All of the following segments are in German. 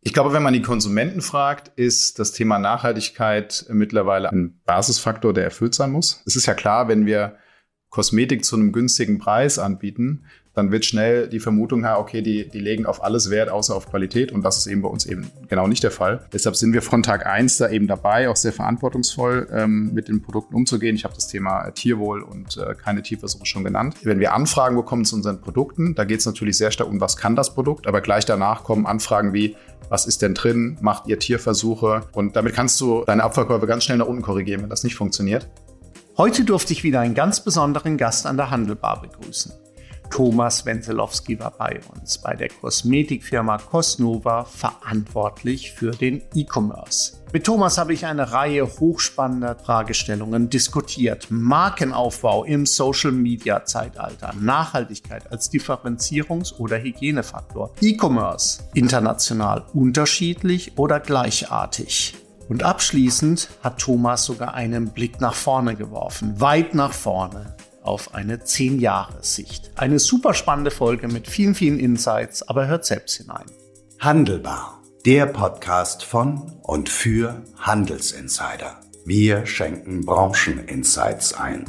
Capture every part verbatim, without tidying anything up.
Ich glaube, wenn man die Konsumenten fragt, ist das Thema Nachhaltigkeit mittlerweile ein Basisfaktor, der erfüllt sein muss. Es ist ja klar, wenn wir Kosmetik zu einem günstigen Preis anbieten, dann wird schnell die Vermutung, ja, okay, die, die legen auf alles Wert, außer auf Qualität. Und das ist eben bei uns eben genau nicht der Fall. Deshalb sind wir von Tag eins da eben dabei, auch sehr verantwortungsvoll ähm, mit den Produkten umzugehen. Ich habe das Thema Tierwohl und äh, keine Tierversuche schon genannt. Wenn wir Anfragen bekommen zu unseren Produkten, da geht es natürlich sehr stark um, was kann das Produkt, aber gleich danach kommen Anfragen wie, was ist denn drin, macht ihr Tierversuche? Und damit kannst du deine Abfallkurve ganz schnell nach unten korrigieren, wenn das nicht funktioniert. Heute durfte ich wieder einen ganz besonderen Gast an der Handelbar begrüßen. Thomas Wenzelowski war bei uns, bei der Kosmetikfirma Cosnova verantwortlich für den E-Commerce. Mit Thomas habe ich eine Reihe hochspannender Fragestellungen diskutiert. Markenaufbau im Social-Media-Zeitalter, Nachhaltigkeit als Differenzierungs- oder Hygienefaktor, E-Commerce, international unterschiedlich oder gleichartig. Und abschließend hat Thomas sogar einen Blick nach vorne geworfen, weit nach vorne, auf eine zehn-Jahres-Sicht. Eine super spannende Folge mit vielen, vielen Insights, aber hört selbst hinein. Handelbar, der Podcast von und für Handelsinsider. Wir schenken Brancheninsights ein.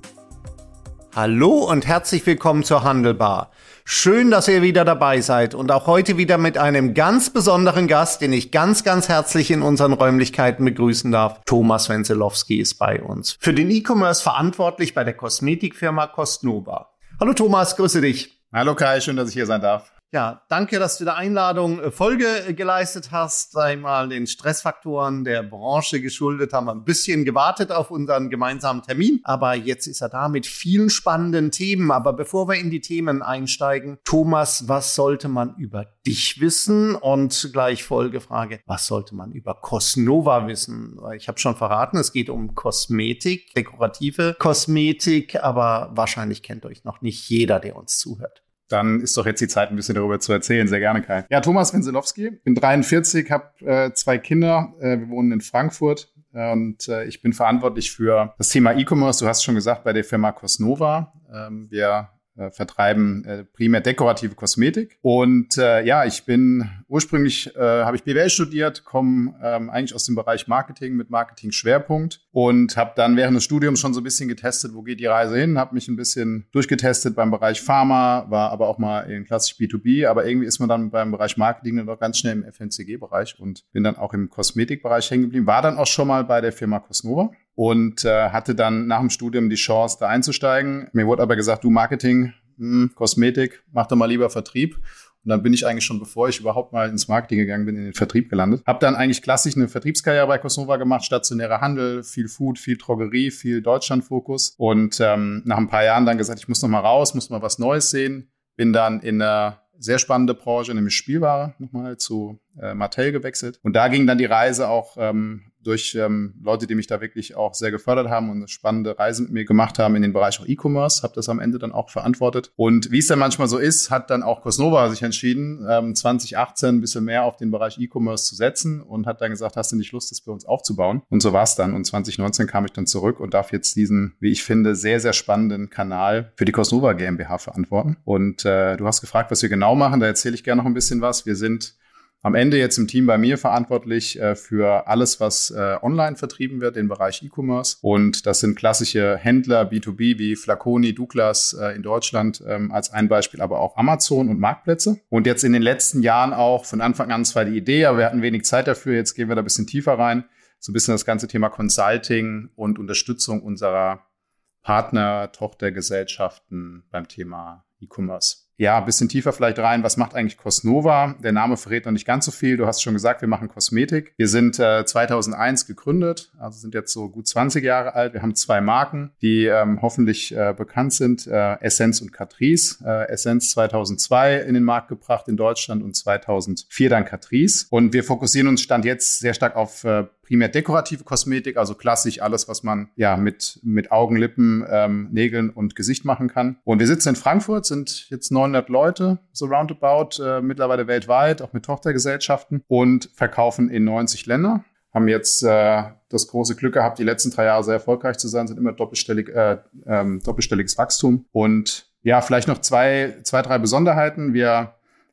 Hallo und herzlich willkommen zur Handelbar. Schön, dass ihr wieder dabei seid und auch heute wieder mit einem ganz besonderen Gast, den ich ganz, ganz herzlich in unseren Räumlichkeiten begrüßen darf. Thomas Wenzelowski ist bei uns. Für den E-Commerce verantwortlich bei der Kosmetikfirma Cosnova. Hallo Thomas, grüße dich. Hallo Kai, schön, dass ich hier sein darf. Ja, danke, dass du der Einladung Folge geleistet hast. Einmal den Stressfaktoren der Branche geschuldet, haben wir ein bisschen gewartet auf unseren gemeinsamen Termin. Aber jetzt ist er da mit vielen spannenden Themen. Aber bevor wir in die Themen einsteigen, Thomas, was sollte man über dich wissen? Und gleich Folgefrage, was sollte man über Cosnova wissen? Ich habe schon verraten, es geht um Kosmetik, dekorative Kosmetik. Aber wahrscheinlich kennt euch noch nicht jeder, der uns zuhört. Dann ist doch jetzt die Zeit, ein bisschen darüber zu erzählen. Sehr gerne, Kai. Ja, Thomas Wenzelowski, bin dreiundvierzig, habe äh, zwei Kinder. Äh, wir wohnen in Frankfurt äh, und äh, ich bin verantwortlich für das Thema E-Commerce. Du hast schon gesagt, bei der Firma Cosnova. Ähm, wir äh, vertreiben äh, primär dekorative Kosmetik. Und äh, ja, ich bin ursprünglich, äh, habe ich B W L studiert, komme ähm, eigentlich aus dem Bereich Marketing mit Marketing-Schwerpunkt und habe dann während des Studiums schon so ein bisschen getestet, wo geht die Reise hin, habe mich ein bisschen durchgetestet beim Bereich Pharma, war aber auch mal in klassisch B zwei B, aber irgendwie ist man dann beim Bereich Marketing dann doch ganz schnell im F M C G-Bereich und bin dann auch im Kosmetikbereich hängen geblieben, war dann auch schon mal bei der Firma Cosnova und äh, hatte dann nach dem Studium die Chance, da einzusteigen. Mir wurde aber gesagt, du Marketing, mh, Kosmetik, mach doch mal lieber Vertrieb. Und dann bin ich eigentlich schon, bevor ich überhaupt mal ins Marketing gegangen bin, in den Vertrieb gelandet. Habe dann eigentlich klassisch eine Vertriebskarriere bei Cosnova gemacht, stationärer Handel, viel Food, viel Drogerie, viel Deutschlandfokus. Und ähm, nach ein paar Jahren dann gesagt, ich muss noch mal raus, muss mal was Neues sehen. Bin dann in eine sehr spannende Branche, nämlich Spielware, nochmal zu äh, Mattel gewechselt. Und da ging dann die Reise auch ähm, durch ähm, Leute, die mich da wirklich auch sehr gefördert haben und eine spannende Reise mit mir gemacht haben in den Bereich auch E-Commerce. Habe das am Ende dann auch verantwortet. Und wie es dann manchmal so ist, hat dann auch Cosnova sich entschieden, ähm, zwanzig achtzehn ein bisschen mehr auf den Bereich E-Commerce zu setzen und hat dann gesagt, hast du nicht Lust, das bei uns aufzubauen? Und so war es dann. Und zwanzig neunzehn kam ich dann zurück und darf jetzt diesen, wie ich finde, sehr, sehr spannenden Kanal für die Cosnova GmbH verantworten. Und äh, du hast gefragt, was wir genau machen. Da erzähle ich gerne noch ein bisschen was. Wir sind am Ende jetzt im Team bei mir verantwortlich äh, für alles, was äh, online vertrieben wird, den Bereich E-Commerce. Und das sind klassische Händler B zwei B wie Flaconi, Douglas äh, in Deutschland ähm, als ein Beispiel, aber auch Amazon und Marktplätze. Und jetzt in den letzten Jahren auch von Anfang an zwar die Idee, aber wir hatten wenig Zeit dafür. Jetzt gehen wir da ein bisschen tiefer rein. So ein bisschen das ganze Thema Consulting und Unterstützung unserer Partner, Tochtergesellschaften beim Thema E-Commerce. Ja, ein bisschen tiefer vielleicht rein. Was macht eigentlich Cosnova? Der Name verrät noch nicht ganz so viel. Du hast schon gesagt, wir machen Kosmetik. Wir sind äh, zweitausendeins gegründet, also sind jetzt so gut zwanzig Jahre alt. Wir haben zwei Marken, die ähm, hoffentlich äh, bekannt sind. Äh, Essence und Catrice. Äh, Essence zweitausendzwei in den Markt gebracht in Deutschland und zweitausendvier dann Catrice. Und wir fokussieren uns Stand jetzt sehr stark auf äh, primär dekorative Kosmetik, also klassisch alles, was man ja mit mit Augen, Lippen, ähm, Nägeln und Gesicht machen kann. Und wir sitzen in Frankfurt, sind jetzt neunhundert Leute, so roundabout, äh, mittlerweile weltweit, auch mit Tochtergesellschaften und verkaufen in neunzig Länder. Haben jetzt äh, das große Glück gehabt, die letzten drei Jahre sehr erfolgreich zu sein, sind immer doppelstellig, äh, ähm, doppelstelliges Wachstum. Und ja, vielleicht noch zwei, zwei, drei Besonderheiten. Wir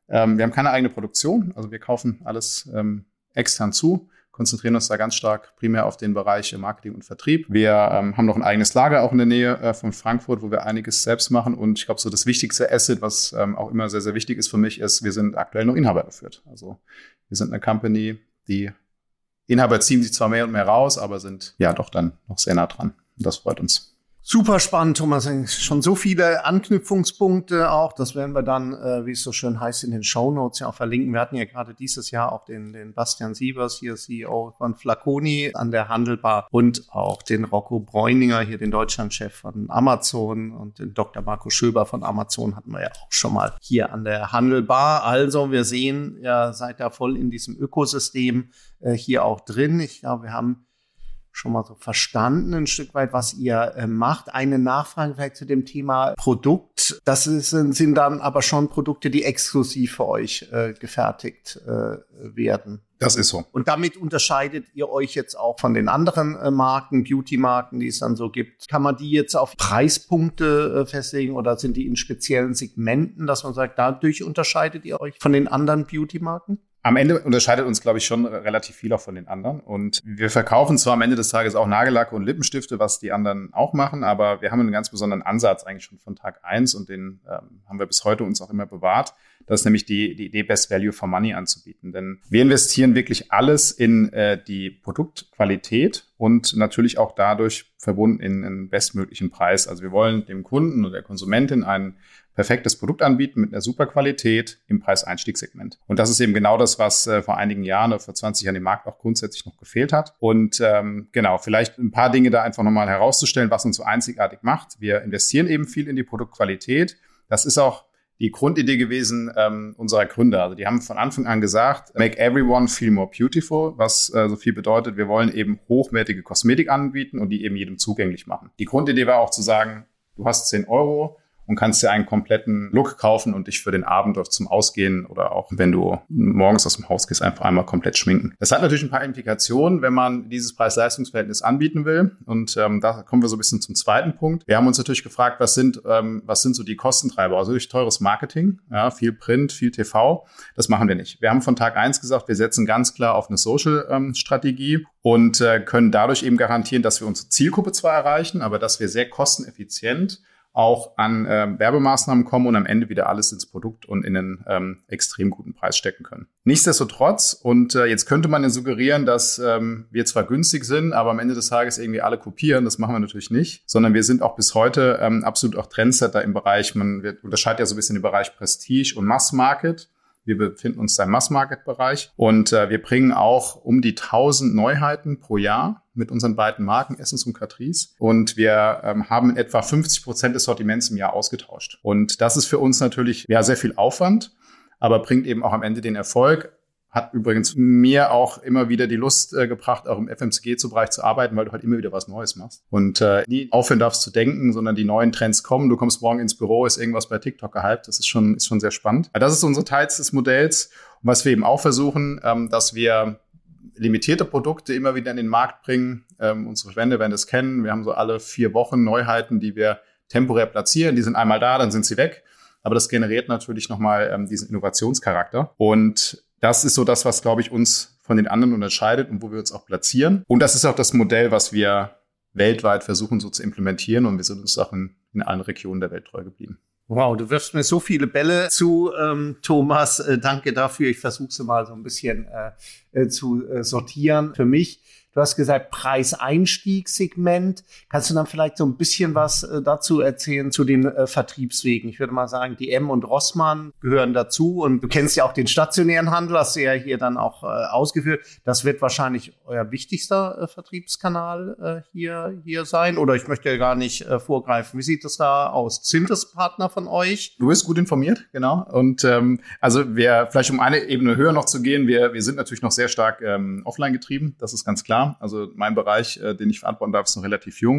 Ähm, wir haben keine eigene Produktion, also wir kaufen alles ähm, extern zu, konzentrieren uns da ganz stark primär auf den Bereich Marketing und Vertrieb. Wir ähm, haben noch ein eigenes Lager auch in der Nähe äh, von Frankfurt, wo wir einiges selbst machen. Und ich glaube, so das wichtigste Asset, was ähm, auch immer sehr, sehr wichtig ist für mich, ist, wir sind aktuell noch Inhaber geführt. Also wir sind eine Company, die Inhaber ziehen sich zwar mehr und mehr raus, aber sind ja doch dann noch sehr nah dran. Und das freut uns. Super spannend, Thomas. Schon so viele Anknüpfungspunkte auch. Das werden wir dann, äh, wie es so schön heißt, in den Shownotes ja auch verlinken. Wir hatten ja gerade dieses Jahr auch den, den Bastian Sievers, hier C E O von Flaconi an der Handelbar und auch den Rocco Bräuninger, hier den Deutschlandchef von Amazon und den Doktor Marco Schöber von Amazon hatten wir ja auch schon mal hier an der Handelbar. Also wir sehen, ja, seid da voll in diesem Ökosystem äh, hier auch drin. Ich glaube, wir haben schon mal so verstanden, ein Stück weit, was ihr äh, macht. Eine Nachfrage vielleicht zu dem Thema Produkt. Das ist, sind dann aber schon Produkte, die exklusiv für euch äh, gefertigt äh, werden. Das ist so. Und damit unterscheidet ihr euch jetzt auch von den anderen äh, Marken, Beauty-Marken, die es dann so gibt. Kann man die jetzt auf Preispunkte äh, festlegen oder sind die in speziellen Segmenten, dass man sagt, dadurch unterscheidet ihr euch von den anderen Beauty-Marken? Am Ende unterscheidet uns, glaube ich, schon relativ viel auch von den anderen. Und wir verkaufen zwar am Ende des Tages auch Nagellacke und Lippenstifte, was die anderen auch machen, aber wir haben einen ganz besonderen Ansatz eigentlich schon von Tag eins und den ähm, haben wir bis heute uns auch immer bewahrt. Das ist nämlich die, die Idee, Best Value for Money anzubieten. Denn wir investieren wirklich alles in äh, die Produktqualität und natürlich auch dadurch verbunden in einen bestmöglichen Preis. Also wir wollen dem Kunden oder der Konsumentin einen perfektes Produkt anbieten mit einer super Qualität im Preiseinstiegssegment. Und das ist eben genau das, was äh, vor einigen Jahren oder vor zwanzig Jahren im Markt auch grundsätzlich noch gefehlt hat. Und ähm, genau, vielleicht ein paar Dinge da einfach nochmal herauszustellen, was uns so einzigartig macht. Wir investieren eben viel in die Produktqualität. Das ist auch die Grundidee gewesen ähm, unserer Gründer. Also die haben von Anfang an gesagt, make everyone feel more beautiful, was äh, so viel bedeutet, wir wollen eben hochwertige Kosmetik anbieten und die eben jedem zugänglich machen. Die Grundidee war auch zu sagen, du hast zehn Euro und kannst dir einen kompletten Look kaufen und dich für den Abend zum Ausgehen oder auch wenn du morgens aus dem Haus gehst, einfach einmal komplett schminken. Das hat natürlich ein paar Implikationen, wenn man dieses Preis-Leistungs-Verhältnis anbieten will. Und ähm, da kommen wir so ein bisschen zum zweiten Punkt. Wir haben uns natürlich gefragt, was sind ähm, was sind so die Kostentreiber? Also durch teures Marketing, ja, viel Print, viel T V. Das machen wir nicht. Wir haben von Tag eins gesagt, wir setzen ganz klar auf eine Social-Strategie ähm, und äh, können dadurch eben garantieren, dass wir unsere Zielgruppe zwar erreichen, aber dass wir sehr kosteneffizient auch an äh, Werbemaßnahmen kommen und am Ende wieder alles ins Produkt und in einen ähm, extrem guten Preis stecken können. Nichtsdestotrotz, und äh, jetzt könnte man ja suggerieren, dass ähm, wir zwar günstig sind, aber am Ende des Tages irgendwie alle kopieren. Das machen wir natürlich nicht, sondern wir sind auch bis heute ähm, absolut auch Trendsetter im Bereich, man wir unterscheidet ja so ein bisschen den Bereich Prestige und Mass Market. Wir befinden uns da im Mass-Market-Bereich und äh, wir bringen auch um die tausend Neuheiten pro Jahr mit unseren beiden Marken Essence und Catrice. Und wir ähm, haben in etwa fünfzig Prozent des Sortiments im Jahr ausgetauscht. Und das ist für uns natürlich ja sehr viel Aufwand, aber bringt eben auch am Ende den Erfolg. Hat übrigens mir auch immer wieder die Lust äh, gebracht, auch im F M C G-Bereich zu arbeiten, weil du halt immer wieder was Neues machst. Und äh, nie aufhören darfst zu denken, sondern die neuen Trends kommen. Du kommst morgen ins Büro, ist irgendwas bei TikTok gehypt. Das ist schon, ist schon sehr spannend. Das ist unsere Teils des Modells. Und was wir eben auch versuchen, ähm, dass wir limitierte Produkte immer wieder in den Markt bringen. Ähm, unsere Verbände werden das kennen. Wir haben so alle vier Wochen Neuheiten, die wir temporär platzieren. Die sind einmal da, dann sind sie weg. Aber das generiert natürlich nochmal ähm, diesen Innovationscharakter. Und das ist so das, was, glaube ich, uns von den anderen unterscheidet und wo wir uns auch platzieren. Und das ist auch das Modell, was wir weltweit versuchen so zu implementieren. Und wir sind uns auch in, in allen Regionen der Welt treu geblieben. Wow, du wirfst mir so viele Bälle zu, ähm, Thomas. Äh, danke dafür. Ich versuche sie mal so ein bisschen äh, äh, zu äh, sortieren für mich. Du hast gesagt, Preiseinstiegssegment. Kannst du dann vielleicht so ein bisschen was äh, dazu erzählen zu den äh, Vertriebswegen? Ich würde mal sagen, D M und Rossmann gehören dazu. Und du kennst ja auch den stationären Handel, hast du ja hier dann auch äh, ausgeführt. Das wird wahrscheinlich euer wichtigster äh, Vertriebskanal äh, hier, hier sein. Oder ich möchte ja gar nicht äh, vorgreifen. Wie sieht das da aus? Sind das Partner von euch? Du bist gut informiert, genau. Und ähm, also wir, vielleicht um eine Ebene höher noch zu gehen, wir, wir sind natürlich noch sehr stark ähm, offline getrieben. Das ist ganz klar. Also mein Bereich, äh, den ich verantworten darf, ist noch relativ jung.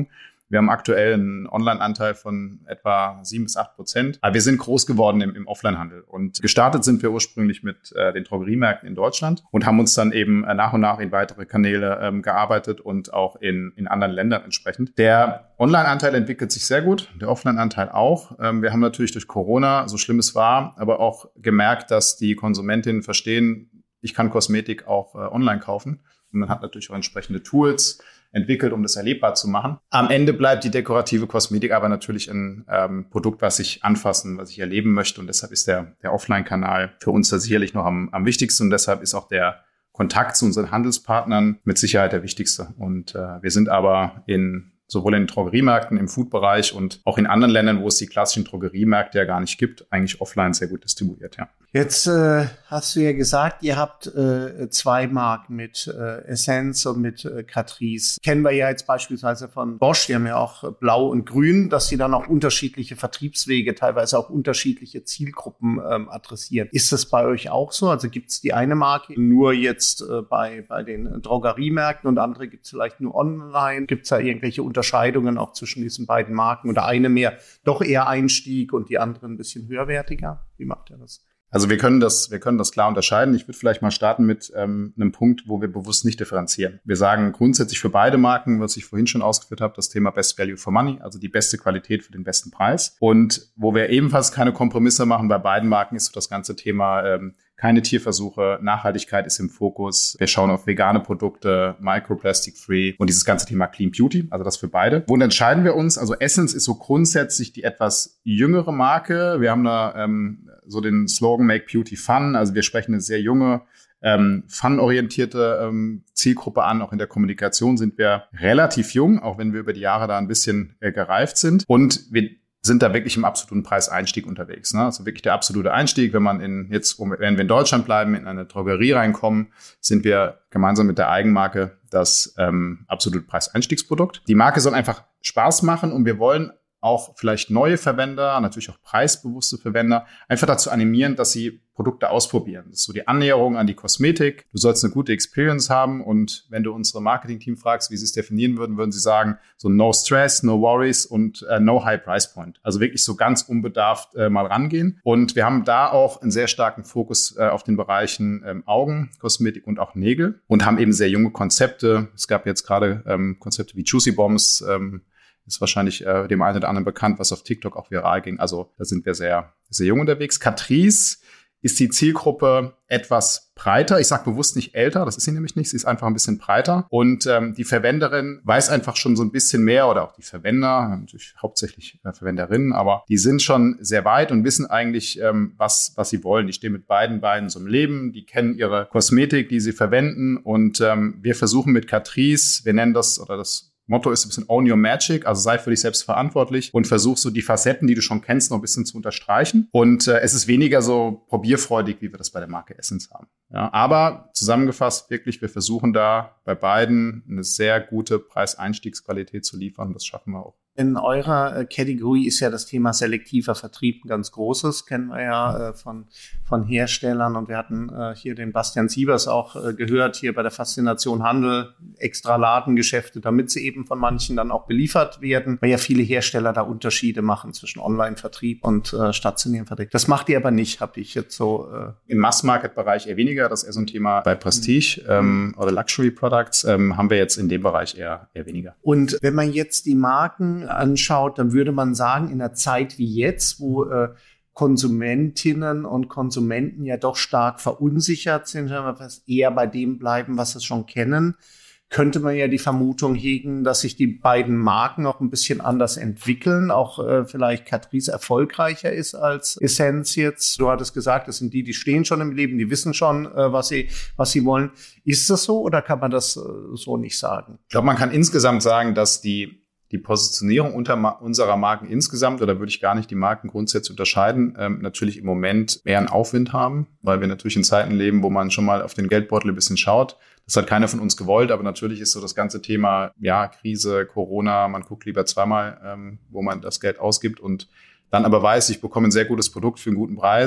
Wir haben aktuell einen Online-Anteil von etwa sieben bis acht Prozent. Aber wir sind groß geworden im, im Offline-Handel. Und gestartet sind wir ursprünglich mit äh, den Drogeriemärkten in Deutschland und haben uns dann eben äh, nach und nach in weitere Kanäle ähm, gearbeitet und auch in, in anderen Ländern entsprechend. Der Online-Anteil entwickelt sich sehr gut, der Offline-Anteil auch. Ähm, wir haben natürlich durch Corona, so schlimm es war, aber auch gemerkt, dass die Konsumentinnen verstehen, ich kann Kosmetik auch äh, online kaufen. Und man hat natürlich auch entsprechende Tools entwickelt, um das erlebbar zu machen. Am Ende bleibt die dekorative Kosmetik aber natürlich ein ähm, Produkt, was ich anfassen, was ich erleben möchte. Und deshalb ist der, der Offline-Kanal für uns da sicherlich noch am, am wichtigsten. Und deshalb ist auch der Kontakt zu unseren Handelspartnern mit Sicherheit der wichtigste. Und äh, wir sind aber in sowohl in den Drogeriemärkten, im Food-Bereich und auch in anderen Ländern, wo es die klassischen Drogeriemärkte ja gar nicht gibt, eigentlich offline sehr gut distribuiert, ja. Jetzt äh, hast du ja gesagt, ihr habt äh, zwei Marken mit äh, Essence und mit äh, Catrice. Kennen wir ja jetzt beispielsweise von Bosch, die haben ja auch Blau und Grün, dass sie dann auch unterschiedliche Vertriebswege, teilweise auch unterschiedliche Zielgruppen ähm, adressieren. Ist das bei euch auch so? Also gibt es die eine Marke nur jetzt äh, bei bei den Drogeriemärkten und andere gibt es vielleicht nur online? Gibt es da irgendwelche Unterscheidungen auch zwischen diesen beiden Marken oder eine mehr doch eher Einstieg und die andere ein bisschen höherwertiger? Wie macht ihr das? Also wir können das, wir können das klar unterscheiden. Ich würde vielleicht mal starten mit ähm, einem Punkt, wo wir bewusst nicht differenzieren. Wir sagen grundsätzlich für beide Marken, was ich vorhin schon ausgeführt habe, das Thema Best Value for Money, also die beste Qualität für den besten Preis. Und wo wir ebenfalls keine Kompromisse machen bei beiden Marken, ist so das ganze Thema ähm, keine Tierversuche, Nachhaltigkeit ist im Fokus. Wir schauen auf vegane Produkte, Microplastic-free und dieses ganze Thema Clean Beauty, also das für beide. Wo entscheiden wir uns? Also Essence ist so grundsätzlich die etwas jüngere Marke. Wir haben da ähm, so den Slogan Make Beauty Fun. Also wir sprechen eine sehr junge, ähm, fun-orientierte ähm, Zielgruppe an. Auch in der Kommunikation sind wir relativ jung, auch wenn wir über die Jahre da ein bisschen äh, gereift sind. Und wir sind da wirklich im absoluten Preiseinstieg unterwegs. Ne? Also wirklich der absolute Einstieg. Wenn man in jetzt, wenn wir in Deutschland bleiben, in eine Drogerie reinkommen, sind wir gemeinsam mit der Eigenmarke das ähm, absolute Preiseinstiegsprodukt. Die Marke soll einfach Spaß machen und wir wollen auch vielleicht neue Verwender, natürlich auch preisbewusste Verwender, einfach dazu animieren, dass sie Produkte ausprobieren. Das ist so die Annäherung an die Kosmetik. Du sollst eine gute Experience haben und wenn du unsere Marketing-Team fragst, wie sie es definieren würden, würden sie sagen, so no stress, no worries und äh, no high price point. Also wirklich so ganz unbedarft äh, mal rangehen. Und wir haben da auch einen sehr starken Fokus äh, auf den Bereichen ähm, Augen, Kosmetik und auch Nägel und haben eben sehr junge Konzepte. Es gab jetzt gerade ähm, Konzepte wie Juicy Bombs, ähm, ist wahrscheinlich äh, dem einen oder anderen bekannt, was auf TikTok auch viral ging. Also da sind wir sehr, sehr jung unterwegs. Catrice ist die Zielgruppe etwas breiter. Ich sage bewusst nicht älter, das ist sie nämlich nicht. Sie ist einfach ein bisschen breiter. Und ähm, die Verwenderin weiß einfach schon so ein bisschen mehr oder auch die Verwender, natürlich hauptsächlich äh, Verwenderinnen, aber die sind schon sehr weit und wissen eigentlich, ähm, was was sie wollen. Die stehen mit beiden Beinen so im Leben. Die kennen ihre Kosmetik, die sie verwenden. Und ähm, wir versuchen mit Catrice, wir nennen das, oder das Motto ist ein bisschen Own Your Magic, also sei für dich selbst verantwortlich und versuch so die Facetten, die du schon kennst, noch ein bisschen zu unterstreichen. Und äh, es ist weniger so probierfreudig, wie wir das bei der Marke Essence haben. Ja, aber zusammengefasst wirklich, wir versuchen da bei beiden eine sehr gute Preiseinstiegsqualität zu liefern. Das schaffen wir auch. In eurer Kategorie ist ja das Thema selektiver Vertrieb ein ganz großes, kennen wir ja äh, von von Herstellern. Und wir hatten äh, hier den Bastian Siebers auch äh, gehört, hier bei der Faszination Handel, extra Ladengeschäfte, damit sie eben von manchen dann auch beliefert werden, weil ja viele Hersteller da Unterschiede machen zwischen Online-Vertrieb und äh, stationären Vertrieb. Das macht ihr aber nicht, habe ich jetzt so. Äh Im Mass-Market-Bereich eher weniger, das ist eher so ein Thema bei Prestige mhm. ähm, oder Luxury-Products, ähm, haben wir jetzt in dem Bereich eher, eher weniger. Und wenn man jetzt die Marken anschaut, dann würde man sagen, in einer Zeit wie jetzt, wo äh, Konsumentinnen und Konsumenten ja doch stark verunsichert sind, wenn wir fast eher bei dem bleiben, was sie schon kennen, könnte man ja die Vermutung hegen, dass sich die beiden Marken noch ein bisschen anders entwickeln, auch äh, vielleicht Catrice erfolgreicher ist als Essence jetzt. Du hattest gesagt, das sind die, die stehen schon im Leben, die wissen schon, äh, was sie was sie wollen. Ist das so oder kann man das äh, so nicht sagen? Ich glaube, man kann insgesamt sagen, dass die Die Positionierung unter ma- unserer Marken insgesamt, oder würde ich gar nicht die Marken grundsätzlich unterscheiden, ähm, natürlich im Moment mehr einen Aufwind haben, weil wir natürlich in Zeiten leben, wo man schon mal auf den Geldbeutel ein bisschen schaut. Das hat keiner von uns gewollt, aber natürlich ist so das ganze Thema, ja, Krise, Corona, man guckt lieber zweimal, ähm, wo man das Geld ausgibt und dann aber weiß, ich bekomme ein sehr gutes Produkt für einen guten Preis,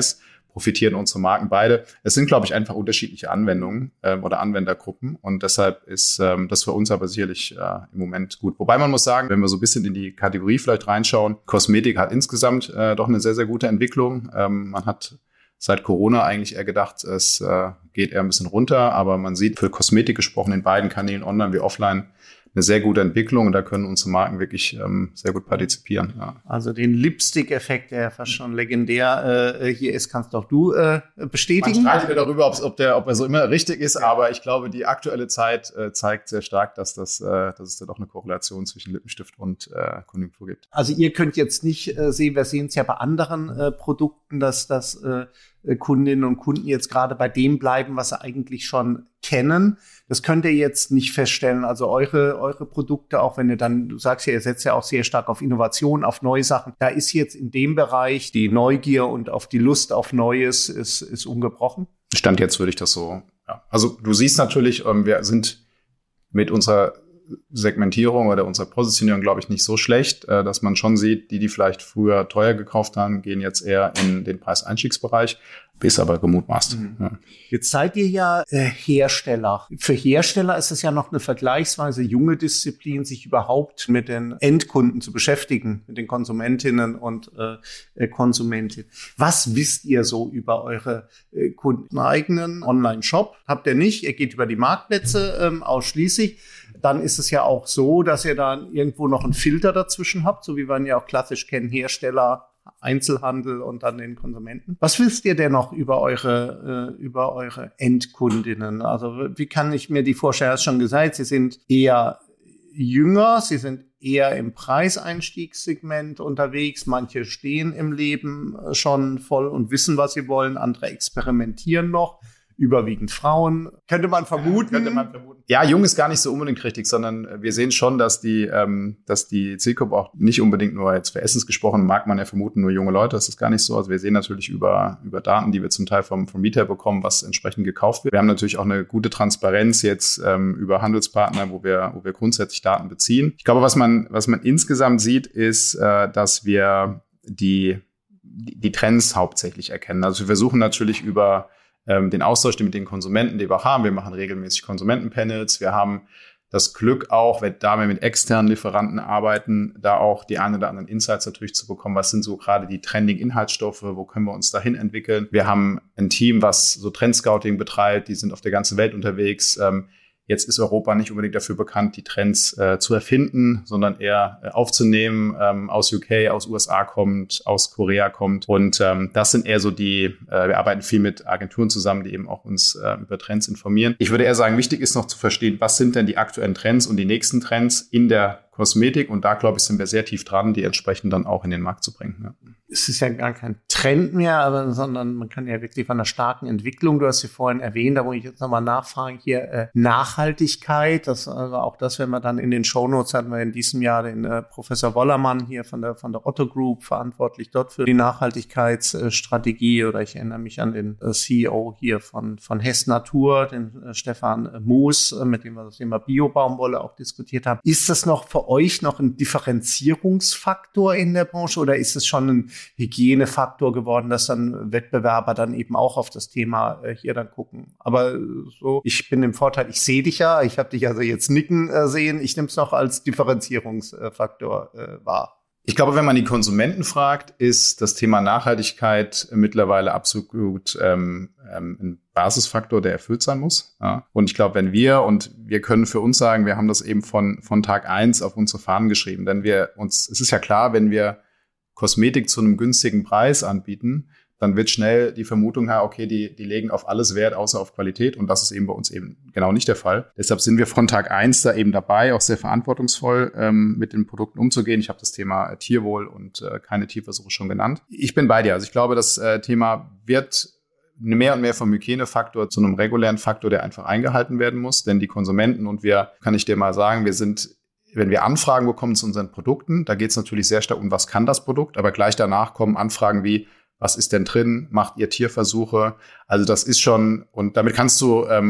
profitieren unsere Marken beide. Es sind, glaube ich, einfach unterschiedliche Anwendungen äh, oder Anwendergruppen und deshalb ist ähm, das für uns aber sicherlich äh, im Moment gut. Wobei man muss sagen, wenn wir so ein bisschen in die Kategorie vielleicht reinschauen, Kosmetik hat insgesamt äh, doch eine sehr, sehr gute Entwicklung. Ähm, man hat seit Corona eigentlich eher gedacht, es äh, geht eher ein bisschen runter, aber man sieht für Kosmetik gesprochen in beiden Kanälen, online wie offline, eine sehr gute Entwicklung und da können unsere Marken wirklich ähm, sehr gut partizipieren. Ja. Also den Lipstick-Effekt, der fast schon legendär äh, hier ist, kannst doch du äh, bestätigen. Man streitet ja darüber, ob der, ob er so immer richtig ist, ja. Aber ich glaube, die aktuelle Zeit äh, zeigt sehr stark, dass, das, äh, dass es da doch eine Korrelation zwischen Lippenstift und äh, Konjunktur gibt. Also ihr könnt jetzt nicht äh, sehen, wir sehen es ja bei anderen äh, Produkten, dass das äh, Kundinnen und Kunden jetzt gerade bei dem bleiben, was sie eigentlich schon kennen. Das könnt ihr jetzt nicht feststellen. Also eure, eure Produkte, auch wenn ihr dann, du sagst ja, ihr setzt ja auch sehr stark auf Innovation, auf neue Sachen. Da ist jetzt in dem Bereich die Neugier und auf die Lust auf Neues ist, ist ungebrochen. Stand jetzt würde ich das so, ja. Also du siehst natürlich, ähm, wir sind mit unserer Segmentierung oder unserer Positionierung, glaube ich, nicht so schlecht, äh, dass man schon sieht, die, die vielleicht früher teuer gekauft haben, gehen jetzt eher in den Preiseinstiegsbereich, ist aber gemutmaßt. Mhm. Ja. Jetzt seid ihr ja äh, Hersteller. Für Hersteller ist es ja noch eine vergleichsweise junge Disziplin, sich überhaupt mit den Endkunden zu beschäftigen, mit den Konsumentinnen und äh, Konsumentinnen. Was wisst ihr so über eure äh, Kunden? Einen eigenen Online-Shop habt ihr nicht, ihr geht über die Marktplätze ähm, ausschließlich. Dann ist es ja auch so, dass ihr dann irgendwo noch einen Filter dazwischen habt, so wie wir ihn ja auch klassisch kennen, Hersteller, Einzelhandel und dann den Konsumenten. Was wisst ihr denn noch über eure, äh, über eure Endkundinnen? Also wie kann ich mir die vorstellen? Du hast schon gesagt, sie sind eher jünger, sie sind eher im Preiseinstiegssegment unterwegs. Manche stehen im Leben schon voll und wissen, was sie wollen. Andere experimentieren noch. Überwiegend Frauen. Könnte man vermuten. Ja, könnte man vermuten. Ja, jung ist gar nicht so unbedingt richtig, sondern wir sehen schon, dass die, ähm, dass die Zielgruppe auch nicht unbedingt nur jetzt für Essens gesprochen, mag man ja vermuten, nur junge Leute. Das ist gar nicht so. Also wir sehen natürlich über, über Daten, die wir zum Teil vom, vom Retail bekommen, was entsprechend gekauft wird. Wir haben natürlich auch eine gute Transparenz jetzt ähm, über Handelspartner, wo wir, wo wir grundsätzlich Daten beziehen. Ich glaube, was man, was man insgesamt sieht, ist, äh, dass wir die, die, die Trends hauptsächlich erkennen. Also wir versuchen natürlich über den Austausch mit den Konsumenten, die wir auch haben. Wir machen regelmäßig Konsumentenpanels. Wir haben das Glück auch, wenn da wir mit externen Lieferanten arbeiten, da auch die ein oder anderen Insights natürlich zu bekommen. Was sind so gerade die Trending-Inhaltsstoffe? Wo können wir uns dahin entwickeln? Wir haben ein Team, was so Trendscouting betreibt. Die sind auf der ganzen Welt unterwegs. Jetzt ist Europa nicht unbedingt dafür bekannt, die Trends äh, zu erfinden, sondern eher äh, aufzunehmen. Ähm, aus U K, aus U S A kommt, aus Korea kommt. Und ähm, das sind eher so die, äh, wir arbeiten viel mit Agenturen zusammen, die eben auch uns äh, über Trends informieren. Ich würde eher sagen, wichtig ist noch zu verstehen, was sind denn die aktuellen Trends und die nächsten Trends in der Kosmetik. Und da, glaube ich, sind wir sehr tief dran, die entsprechend dann auch in den Markt zu bringen. Ja. Es ist ja gar kein Trend mehr, aber, sondern man kann ja wirklich von einer starken Entwicklung, du hast sie vorhin erwähnt, da wo ich jetzt nochmal nachfrage, hier äh, Nachhaltigkeit, das also auch das, wenn wir dann in den Shownotes hatten wir in diesem Jahr den äh, Professor Wollermann hier von der von der Otto Group, verantwortlich dort für die Nachhaltigkeitsstrategie, oder ich erinnere mich an den äh, C E O hier von von Hess Natur, den äh, Stefan äh, Moos, äh, mit dem wir das Thema Bio-Baumwolle auch diskutiert haben. Ist das noch für euch noch ein Differenzierungsfaktor in der Branche oder ist es schon ein Hygienefaktor geworden, dass dann Wettbewerber dann eben auch auf das Thema äh, hier dann gucken? Aber so, ich bin im Vorteil, ich sehe dich ja, ich habe dich also jetzt nicken äh, sehen, ich nehme es noch als Differenzierungsfaktor äh, wahr. Ich glaube, wenn man die Konsumenten fragt, ist das Thema Nachhaltigkeit mittlerweile absolut ähm, ähm, ein Basisfaktor, der erfüllt sein muss. Ja. Und ich glaube, wenn wir, und wir können für uns sagen, wir haben das eben von von Tag eins auf unsere Fahnen geschrieben, denn wir uns, es ist ja klar, wenn wir Kosmetik zu einem günstigen Preis anbieten, dann wird schnell die Vermutung, ja, okay, die, die legen auf alles Wert, außer auf Qualität. Und das ist eben bei uns eben genau nicht der Fall. Deshalb sind wir von Tag eins da eben dabei, auch sehr verantwortungsvoll ähm, mit den Produkten umzugehen. Ich habe das Thema äh, Tierwohl und äh, keine Tierversuche schon genannt. Ich bin bei dir. Also ich glaube, das äh, Thema wird mehr und mehr vom Hygienefaktor zu einem regulären Faktor, der einfach eingehalten werden muss. Denn die Konsumenten und wir, kann ich dir mal sagen, wir sind, wenn wir Anfragen bekommen zu unseren Produkten, da geht es natürlich sehr stark um, was kann das Produkt, aber gleich danach kommen Anfragen wie, was ist denn drin, macht ihr Tierversuche? Also das ist schon, und damit kannst du, ähm,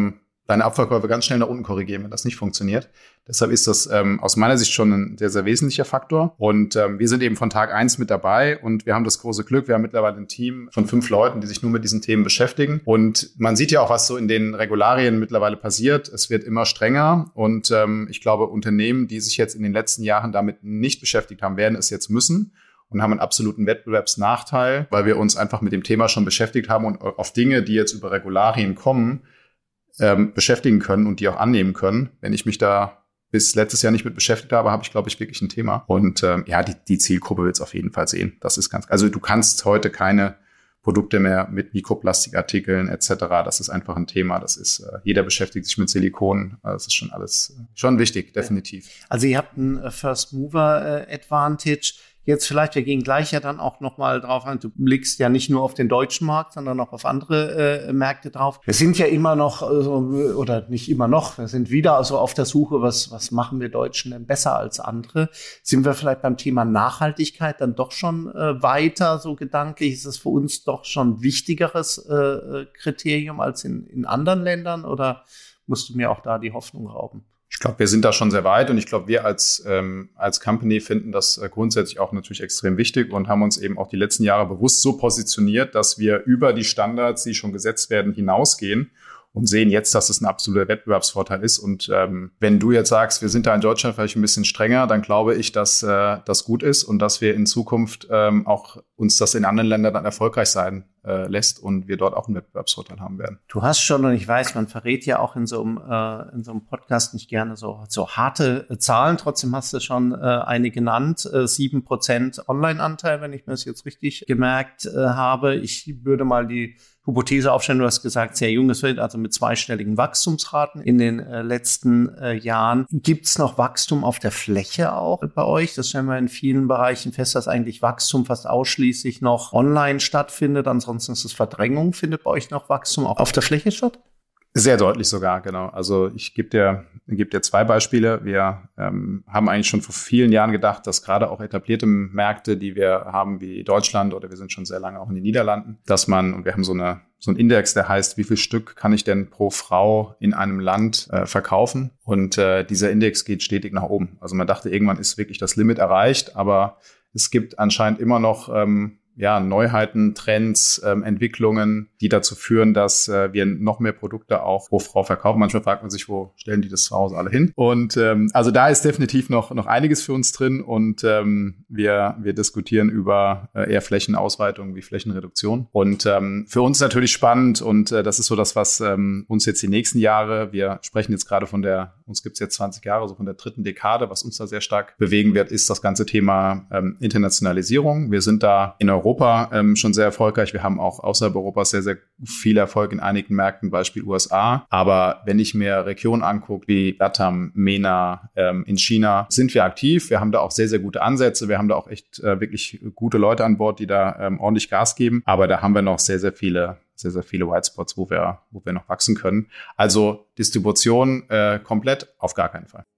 deine Abverkäufe ganz schnell nach unten korrigieren, wenn das nicht funktioniert. Deshalb ist das ähm, aus meiner Sicht schon ein sehr, sehr wesentlicher Faktor. Und ähm, wir sind eben von Tag eins mit dabei und wir haben das große Glück, wir haben mittlerweile ein Team von fünf Leuten, die sich nur mit diesen Themen beschäftigen. Und man sieht ja auch, was so in den Regularien mittlerweile passiert. Es wird immer strenger und ähm, ich glaube, Unternehmen, die sich jetzt in den letzten Jahren damit nicht beschäftigt haben, werden es jetzt müssen. Und haben einen absoluten Wettbewerbsnachteil, weil wir uns einfach mit dem Thema schon beschäftigt haben und auf Dinge, die jetzt über Regularien kommen, ähm, beschäftigen können und die auch annehmen können. Wenn ich mich da bis letztes Jahr nicht mit beschäftigt habe, habe ich, glaube ich, wirklich ein Thema. Und ähm, ja, die, die Zielgruppe wird es auf jeden Fall sehen. Das ist ganz, also du kannst heute keine Produkte mehr mit Mikroplastikartikeln et cetera. Das ist einfach ein Thema. Das ist, äh, jeder beschäftigt sich mit Silikon. Das ist schon alles äh, schon wichtig, definitiv. Also ihr habt einen First Mover äh, Advantage. Jetzt vielleicht, wir gehen gleich ja dann auch nochmal drauf ein. Du blickst ja nicht nur auf den deutschen Markt, sondern auch auf andere äh, Märkte drauf. Wir sind ja immer noch, also, oder nicht immer noch, wir sind wieder also auf der Suche, was, was machen wir Deutschen denn besser als andere? Sind wir vielleicht beim Thema Nachhaltigkeit dann doch schon äh, weiter so gedanklich? Ist es für uns doch schon ein wichtigeres äh, Kriterium als in, in anderen Ländern? Oder musst du mir auch da die Hoffnung rauben? Ich glaube, wir sind da schon sehr weit und ich glaube, wir als ähm, als Company finden das äh, grundsätzlich auch natürlich extrem wichtig und haben uns eben auch die letzten Jahre bewusst so positioniert, dass wir über die Standards, die schon gesetzt werden, hinausgehen und sehen jetzt, dass es ein absoluter Wettbewerbsvorteil ist. Und ähm, wenn du jetzt sagst, wir sind da in Deutschland vielleicht ein bisschen strenger, dann glaube ich, dass äh, das gut ist und dass wir in Zukunft ähm, auch uns das in anderen Ländern dann erfolgreich sein äh, lässt und wir dort auch einen Wettbewerbsvorteil haben werden. Du hast schon, und ich weiß, man verrät ja auch in so einem, äh, in so einem Podcast nicht gerne so, so harte äh, Zahlen. Trotzdem hast du schon äh, eine genannt, äh, sieben Prozent Online-Anteil, wenn ich mir das jetzt richtig gemerkt äh, habe. Ich würde mal die Hypothese aufstellen, du hast gesagt, sehr junges Feld, also mit zweistelligen Wachstumsraten in den äh, letzten äh, Jahren. Gibt es noch Wachstum auf der Fläche auch bei euch? Das stellen wir in vielen Bereichen fest, dass eigentlich Wachstum fast ausschließlich noch online stattfindet. Ansonsten ist es Verdrängung. Findet bei euch noch Wachstum auch auf der Fläche statt? Sehr deutlich sogar, genau. Also ich gebe dir, gebe dir zwei Beispiele. Wir ähm, haben eigentlich schon vor vielen Jahren gedacht, dass gerade auch etablierte Märkte, die wir haben, wie Deutschland oder wir sind schon sehr lange auch in den Niederlanden, dass man, und wir haben so eine so einen Index, der heißt, wie viel Stück kann ich denn pro Frau in einem Land äh, verkaufen? Und äh, dieser Index geht stetig nach oben. Also man dachte, irgendwann ist wirklich das Limit erreicht, aber es gibt anscheinend immer noch ähm, ja, Neuheiten, Trends, ähm, Entwicklungen, die dazu führen, dass äh, wir noch mehr Produkte auch pro Frau verkaufen. Manchmal fragt man sich, wo stellen die das zu Hause alle hin? Und ähm, also da ist definitiv noch noch einiges für uns drin und ähm, wir wir diskutieren über äh, eher Flächenausweitung wie Flächenreduktion. Und ähm, für uns natürlich spannend und äh, das ist so das, was ähm, uns jetzt die nächsten Jahre, wir sprechen jetzt gerade von der, uns gibt's jetzt zwanzig Jahre, so von der dritten Dekade, was uns da sehr stark bewegen wird, ist das ganze Thema ähm, Internationalisierung. Wir sind da in Europa Europa ähm, schon sehr erfolgreich. Wir haben auch außerhalb Europas sehr, sehr viel Erfolg in einigen Märkten, Beispiel U S A. Aber wenn ich mir Regionen angucke, wie Latam, MENA, ähm, in China, sind wir aktiv. Wir haben da auch sehr, sehr gute Ansätze. Wir haben da auch echt äh, wirklich gute Leute an Bord, die da ähm, ordentlich Gas geben. Aber da haben wir noch sehr, sehr viele sehr, sehr viele White Spots, wo wir, wo wir noch wachsen können. Also Distribution äh, komplett auf gar keinen Fall.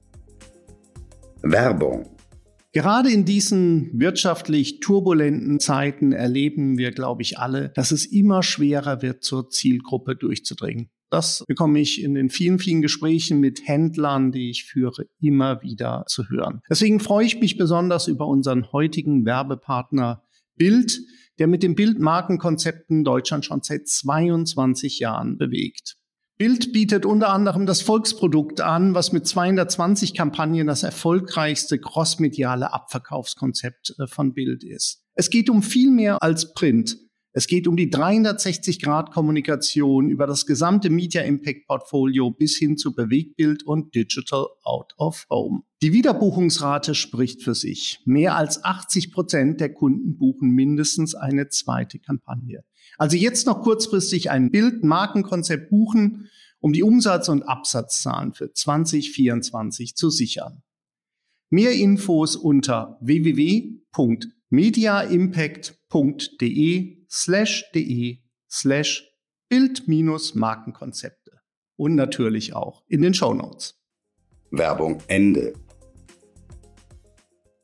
Werbung. Gerade in diesen wirtschaftlich turbulenten Zeiten erleben wir, glaube ich, alle, dass es immer schwerer wird, zur Zielgruppe durchzudringen. Das bekomme ich in den vielen, vielen Gesprächen mit Händlern, die ich führe, immer wieder zu hören. Deswegen freue ich mich besonders über unseren heutigen Werbepartner Bild, der mit den Bild-Markenkonzepten Deutschland schon seit zweiundzwanzig Jahren bewegt. Bild bietet unter anderem das Volksprodukt an, was mit zweihundertzwanzig Kampagnen das erfolgreichste crossmediale Abverkaufskonzept von Bild ist. Es geht um viel mehr als Print. Es geht um die dreihundertsechzig Grad Kommunikation über das gesamte Media Impact Portfolio bis hin zu Bewegtbild und Digital Out of Home. Die Wiederbuchungsrate spricht für sich. Mehr als achtzig Prozent der Kunden buchen mindestens eine zweite Kampagne. Also jetzt noch kurzfristig ein Bild-Markenkonzept buchen, um die Umsatz- und Absatzzahlen für zwanzig vierundzwanzig zu sichern. Mehr Infos unter www.mediaimpact.de slash de slash Bild-Markenkonzepte und natürlich auch in den Shownotes. Werbung Ende.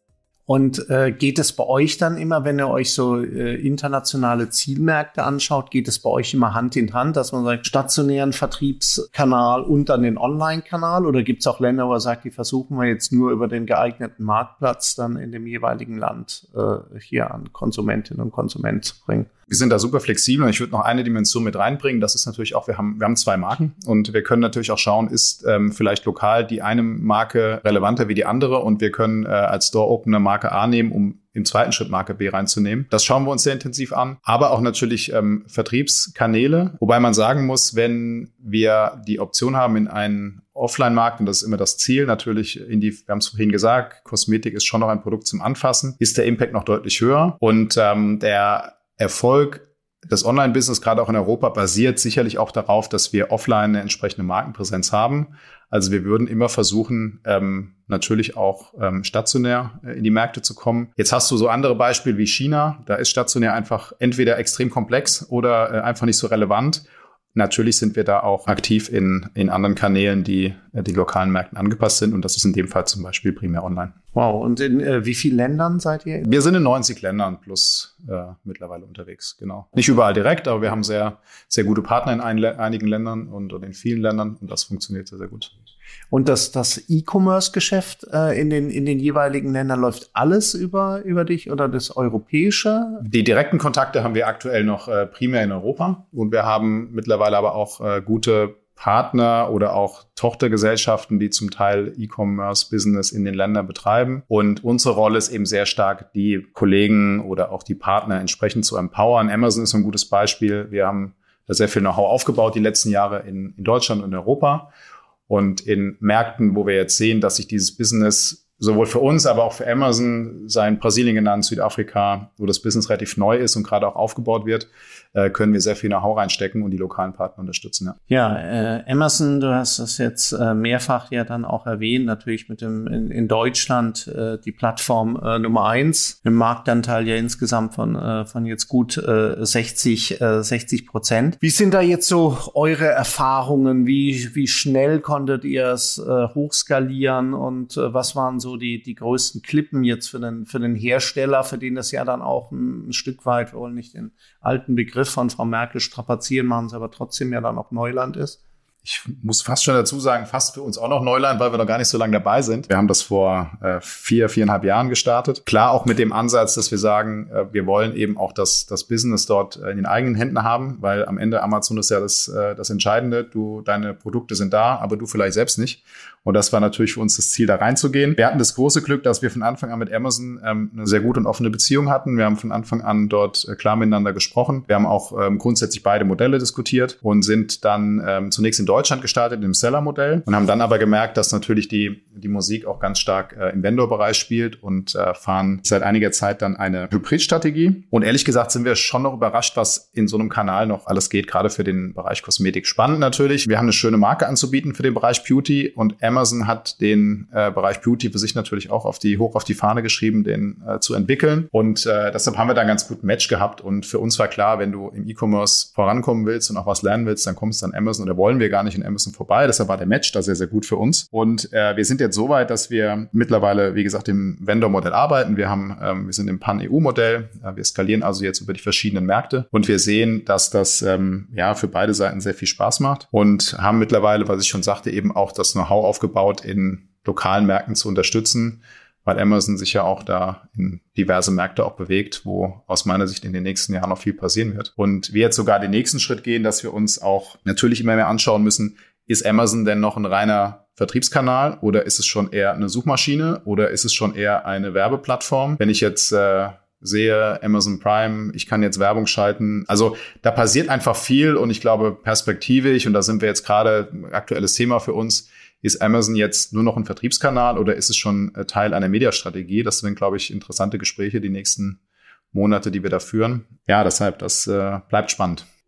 Und äh, geht es bei euch dann immer, wenn ihr euch so äh, internationale Zielmärkte anschaut, geht es bei euch immer Hand in Hand, dass man sagt, stationären Vertriebskanal und dann den Online-Kanal? Oder gibt es auch Länder, wo ihr sagt, die versuchen wir jetzt nur über den geeigneten Marktplatz dann in dem jeweiligen Land äh, hier an Konsumentinnen und Konsumenten zu bringen? Wir sind da super flexibel und ich würde noch eine Dimension mit reinbringen. Das ist natürlich auch, wir haben, wir haben zwei Marken und wir können natürlich auch schauen, ist ähm, vielleicht lokal die eine Marke relevanter wie die andere und wir können äh, als Store-Opener Marke A nehmen, um im zweiten Schritt Marke B reinzunehmen. Das schauen wir uns sehr intensiv an. Aber auch natürlich ähm, Vertriebskanäle, wobei man sagen muss, wenn wir die Option haben in einen Offline-Markt, und das ist immer das Ziel, natürlich in die, wir haben es vorhin gesagt, Kosmetik ist schon noch ein Produkt zum Anfassen, ist der Impact noch deutlich höher und ähm, der Erfolg des Online-Business, gerade auch in Europa, basiert sicherlich auch darauf, dass wir offline eine entsprechende Markenpräsenz haben. Also wir würden immer versuchen, ähm, natürlich auch ähm, stationär äh, in die Märkte zu kommen. Jetzt hast du so andere Beispiele wie China. Da ist stationär einfach entweder extrem komplex oder äh, einfach nicht so relevant. Natürlich sind wir da auch aktiv in, in anderen Kanälen, die äh, den lokalen Märkten angepasst sind. Und das ist in dem Fall zum Beispiel primär online. Wow. Und in äh, wie vielen Ländern seid ihr? Wir sind in neunzig Ländern plus äh, mittlerweile unterwegs, genau. Nicht überall direkt, aber wir haben sehr, sehr gute Partner in ein, einigen Ländern und, und in vielen Ländern. Und das funktioniert sehr, sehr gut. Und das, das E-Commerce-Geschäft äh, in den, in den jeweiligen Ländern läuft alles über, über dich oder das Europäische? Die direkten Kontakte haben wir aktuell noch äh, primär in Europa. Und wir haben mittlerweile aber auch äh, gute Partner oder auch Tochtergesellschaften, die zum Teil E-Commerce-Business in den Ländern betreiben. Und unsere Rolle ist eben sehr stark, die Kollegen oder auch die Partner entsprechend zu empowern. Amazon ist ein gutes Beispiel. Wir haben da sehr viel Know-how aufgebaut die letzten Jahre in, in Deutschland und in Europa. Und in Märkten, wo wir jetzt sehen, dass sich dieses Business sowohl für uns, aber auch für Amazon, sei in Brasilien genannt, Südafrika, wo das Business relativ neu ist und gerade auch aufgebaut wird, äh, können wir sehr viel Know-how reinstecken und die lokalen Partner unterstützen. Ja, ja äh, Amazon, du hast das jetzt äh, mehrfach ja dann auch erwähnt, natürlich mit dem in, in Deutschland äh, die Plattform äh, Nummer eins, im Marktanteil ja insgesamt von äh, von jetzt gut äh, sechzig Prozent. Wie sind da jetzt so eure Erfahrungen? Wie wie schnell konntet ihr es äh, hochskalieren und äh, was waren so so die, die größten Klippen jetzt für den, für den Hersteller, für den das ja dann auch ein, ein Stück weit, wir wollen nicht den alten Begriff von Frau Merkel strapazieren, machen es aber trotzdem ja dann auch Neuland ist? Ich muss fast schon dazu sagen, fast für uns auch noch Neuland, weil wir noch gar nicht so lange dabei sind. Wir haben das vor äh, vier, viereinhalb Jahren gestartet. Klar auch mit dem Ansatz, dass wir sagen, äh, wir wollen eben auch das, das Business dort äh, in den eigenen Händen haben, weil am Ende Amazon ist ja das, äh, das Entscheidende. Du, deine Produkte sind da, aber du vielleicht selbst nicht. Und das war natürlich für uns das Ziel, da reinzugehen. Wir hatten das große Glück, dass wir von Anfang an mit Amazon ähm, eine sehr gute und offene Beziehung hatten. Wir haben von Anfang an dort äh, klar miteinander gesprochen. Wir haben auch ähm, grundsätzlich beide Modelle diskutiert und sind dann ähm, zunächst in Deutschland gestartet, im Seller-Modell und haben dann aber gemerkt, dass natürlich die, die Musik auch ganz stark äh, im Vendor-Bereich spielt und äh, fahren seit einiger Zeit dann eine Hybrid-Strategie. Und ehrlich gesagt sind wir schon noch überrascht, was in so einem Kanal noch alles geht, gerade für den Bereich Kosmetik. Spannend natürlich. Wir haben eine schöne Marke anzubieten für den Bereich Beauty und Amazon Amazon hat den äh, Bereich Beauty für sich natürlich auch auf die, hoch auf die Fahne geschrieben, den äh, zu entwickeln. Und äh, deshalb haben wir da einen ganz guten Match gehabt. Und für uns war klar, wenn du im E-Commerce vorankommen willst und auch was lernen willst, dann kommst du an Amazon oder wollen wir gar nicht in Amazon vorbei. Deshalb war der Match da sehr, sehr gut für uns. Und äh, wir sind jetzt so weit, dass wir mittlerweile, wie gesagt, im Vendor-Modell arbeiten. Wir haben, ähm, wir sind im Pan-E U-Modell. Äh, wir skalieren also jetzt über die verschiedenen Märkte. Und wir sehen, dass das ähm, ja für beide Seiten sehr viel Spaß macht. Und haben mittlerweile, was ich schon sagte, eben auch das Know-how aufgebaut, in lokalen Märkten zu unterstützen, weil Amazon sich ja auch da in diverse Märkte auch bewegt, wo aus meiner Sicht in den nächsten Jahren noch viel passieren wird. Und wir jetzt sogar den nächsten Schritt gehen, dass wir uns auch natürlich immer mehr anschauen müssen, ist Amazon denn noch ein reiner Vertriebskanal oder ist es schon eher eine Suchmaschine oder ist es schon eher eine Werbeplattform? Wenn ich jetzt äh, sehe, Amazon Prime, ich kann jetzt Werbung schalten. Also da passiert einfach viel und ich glaube perspektivisch, und da sind wir jetzt gerade, ein aktuelles Thema für uns, ist Amazon jetzt nur noch ein Vertriebskanal oder ist es schon Teil einer Mediastrategie? Das sind, glaube ich, interessante Gespräche die nächsten Monate, die wir da führen. Ja, deshalb, das äh, bleibt spannend.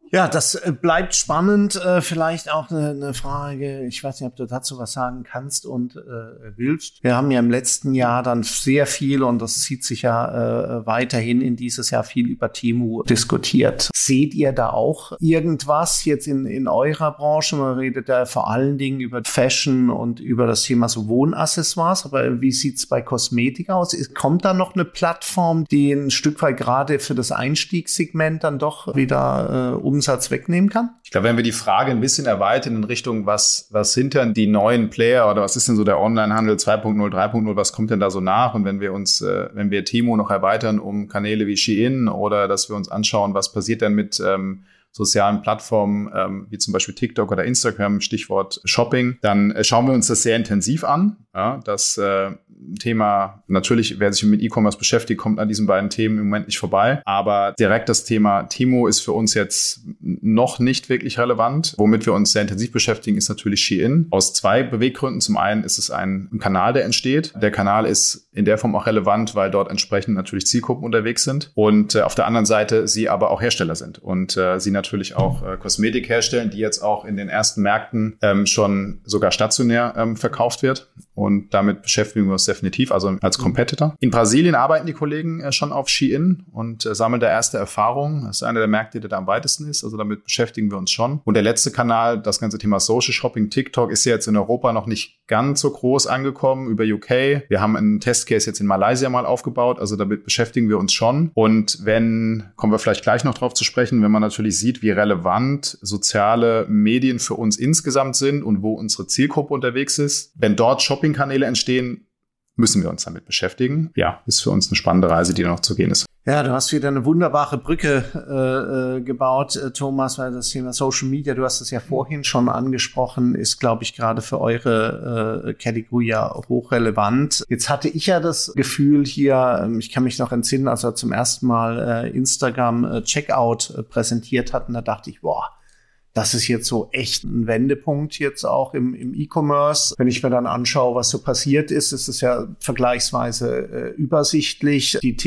Ja, das bleibt spannend. Äh, vielleicht auch eine, eine Frage, ich weiß nicht, ob du dazu was sagen kannst und äh, willst. Wir haben ja im letzten Jahr dann sehr viel, und das zieht sich ja äh, weiterhin in dieses Jahr, viel über Temu diskutiert. Seht ihr da auch irgendwas jetzt in, in eurer Branche? Man redet ja vor allen Dingen über Fashion und über das Thema so Wohnaccessoires, aber wie sieht's bei Kosmetik aus? Kommt da noch eine Plattform, die ein Stück weit gerade für das Einstiegssegment dann doch wieder äh, um Umsatz wegnehmen kann? Ich glaube, wenn wir die Frage ein bisschen erweitern in Richtung, was, was sind denn die neuen Player oder was ist denn so der Onlinehandel zwei Punkt null, drei Punkt null, was kommt denn da so nach? Und wenn wir uns, äh, wenn wir Temu noch erweitern um Kanäle wie Shein oder dass wir uns anschauen, was passiert denn mit ähm, sozialen Plattformen ähm, wie zum Beispiel TikTok oder Instagram, Stichwort Shopping, dann äh, schauen wir uns das sehr intensiv an. Ja, das äh, Thema, natürlich, wer sich mit E-Commerce beschäftigt, kommt an diesen beiden Themen im Moment nicht vorbei. Aber direkt das Thema Temu ist für uns jetzt noch nicht wirklich relevant. Womit wir uns sehr intensiv beschäftigen, ist natürlich Shein. Aus zwei Beweggründen. Zum einen ist es ein Kanal, der entsteht. Der Kanal ist in der Form auch relevant, weil dort entsprechend natürlich Zielgruppen unterwegs sind. Und äh, auf der anderen Seite sie aber auch Hersteller sind. Und äh, sie natürlich auch äh, Kosmetik herstellen, die jetzt auch in den ersten Märkten ähm, schon sogar stationär ähm, verkauft wird. Und damit beschäftigen wir uns definitiv, also als Competitor. In Brasilien arbeiten die Kollegen äh, schon auf Shein und äh, sammeln da erste Erfahrungen. Das ist einer der Märkte, der da am weitesten ist. Also damit beschäftigen wir uns schon. Und der letzte Kanal, das ganze Thema Social Shopping, TikTok, ist ja jetzt in Europa noch nicht ganz so groß angekommen über U K. Wir haben einen Testcase jetzt in Malaysia mal aufgebaut. Also damit beschäftigen wir uns schon. Und wenn, kommen wir vielleicht gleich noch drauf zu sprechen, wenn man natürlich sieht, wie relevant soziale Medien für uns insgesamt sind und wo unsere Zielgruppe unterwegs ist, wenn dort Shopping-Kanäle entstehen, müssen wir uns damit beschäftigen. Ja, ist für uns eine spannende Reise, die noch zu gehen ist. Ja, du hast wieder eine wunderbare Brücke äh, gebaut, äh, Thomas, weil das Thema Social Media, du hast es ja vorhin schon angesprochen, ist, glaube ich, gerade für eure äh, Kategorie ja hochrelevant. Jetzt hatte ich ja das Gefühl hier, ähm, ich kann mich noch entsinnen, als wir zum ersten Mal äh, Instagram äh, Checkout äh, präsentiert hatten, da dachte ich, boah, das ist jetzt so echt ein Wendepunkt jetzt auch im, im E-Commerce. Wenn ich mir dann anschaue, was so passiert ist, ist es ja vergleichsweise äh, übersichtlich. Die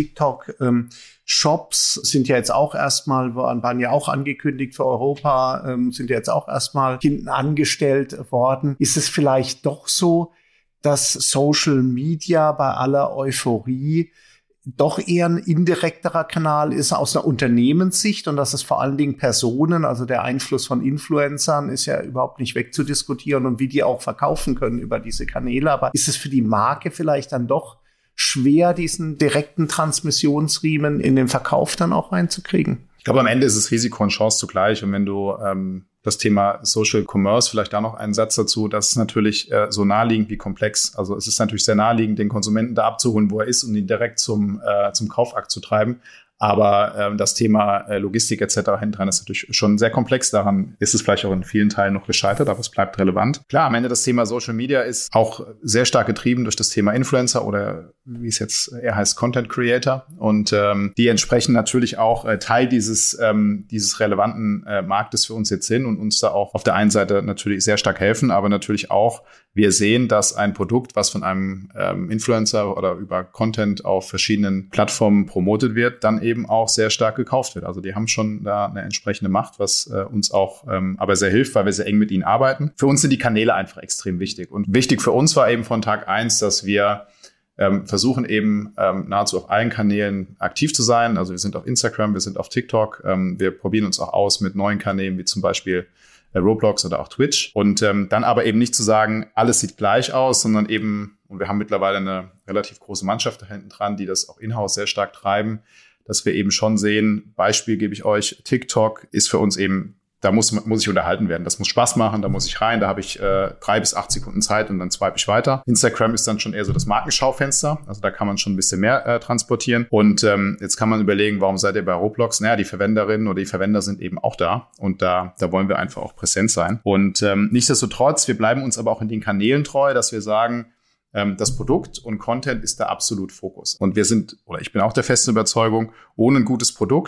TikTok-Shops ähm, sind ja jetzt auch erstmal, waren, waren ja auch angekündigt für Europa, ähm, sind ja jetzt auch erstmal hinten angestellt worden. Ist es vielleicht doch so, dass Social Media bei aller Euphorie doch eher ein indirekterer Kanal ist aus einer Unternehmenssicht und dass es vor allen Dingen Personen, also der Einfluss von Influencern ist ja überhaupt nicht wegzudiskutieren und wie die auch verkaufen können über diese Kanäle. Aber ist es für die Marke vielleicht dann doch schwer, diesen direkten Transmissionsriemen in den Verkauf dann auch reinzukriegen? Ich glaube, am Ende ist es Risiko und Chance zugleich. Und wenn du ähm, das Thema Social Commerce, vielleicht da noch einen Satz dazu, das ist natürlich äh, so naheliegend wie komplex. Also es ist natürlich sehr naheliegend, den Konsumenten da abzuholen, wo er ist und ihn direkt zum, äh, zum Kaufakt zu treiben. Aber ähm, das Thema äh, Logistik et cetera hinten dran ist natürlich schon sehr komplex. Daran ist es vielleicht auch in vielen Teilen noch gescheitert, aber es bleibt relevant. Klar, am Ende das Thema Social Media ist auch sehr stark getrieben durch das Thema Influencer oder wie es jetzt eher heißt, Content Creator. Und ähm, die entsprechen natürlich auch äh, Teil dieses ähm, dieses relevanten äh, Marktes für uns jetzt sind und uns da auch auf der einen Seite natürlich sehr stark helfen, aber natürlich auch wir sehen, dass ein Produkt, was von einem ähm, Influencer oder über Content auf verschiedenen Plattformen promotet wird, dann eben auch sehr stark gekauft wird. Also die haben schon da eine entsprechende Macht, was äh, uns auch ähm, aber sehr hilft, weil wir sehr eng mit ihnen arbeiten. Für uns sind die Kanäle einfach extrem wichtig. Und wichtig für uns war eben von Tag eins, dass wir ähm, versuchen eben ähm, nahezu auf allen Kanälen aktiv zu sein. Also wir sind auf Instagram, wir sind auf TikTok. Ähm, wir probieren uns auch aus mit neuen Kanälen, wie zum Beispiel Roblox oder auch Twitch. Und ähm, dann aber eben nicht zu sagen, alles sieht gleich aus, sondern eben, und wir haben mittlerweile eine relativ große Mannschaft da hinten dran, die das auch in-house sehr stark treiben, dass wir eben schon sehen, Beispiel gebe ich euch, TikTok ist für uns eben, da muss muss ich unterhalten werden. Das muss Spaß machen, da muss ich rein, da habe ich äh, drei bis acht Sekunden Zeit und dann swipe ich weiter. Instagram ist dann schon eher so das Markenschaufenster, also da kann man schon ein bisschen mehr äh, transportieren. Und ähm, jetzt kann man überlegen, warum seid ihr bei Roblox? Naja, die Verwenderinnen oder die Verwender sind eben auch da und da da wollen wir einfach auch präsent sein. Und ähm, nichtsdestotrotz, wir bleiben uns aber auch in den Kanälen treu, dass wir sagen, ähm, das Produkt und Content ist da absolut Fokus. Und wir sind, oder ich bin auch der festen Überzeugung, ohne ein gutes Produkt,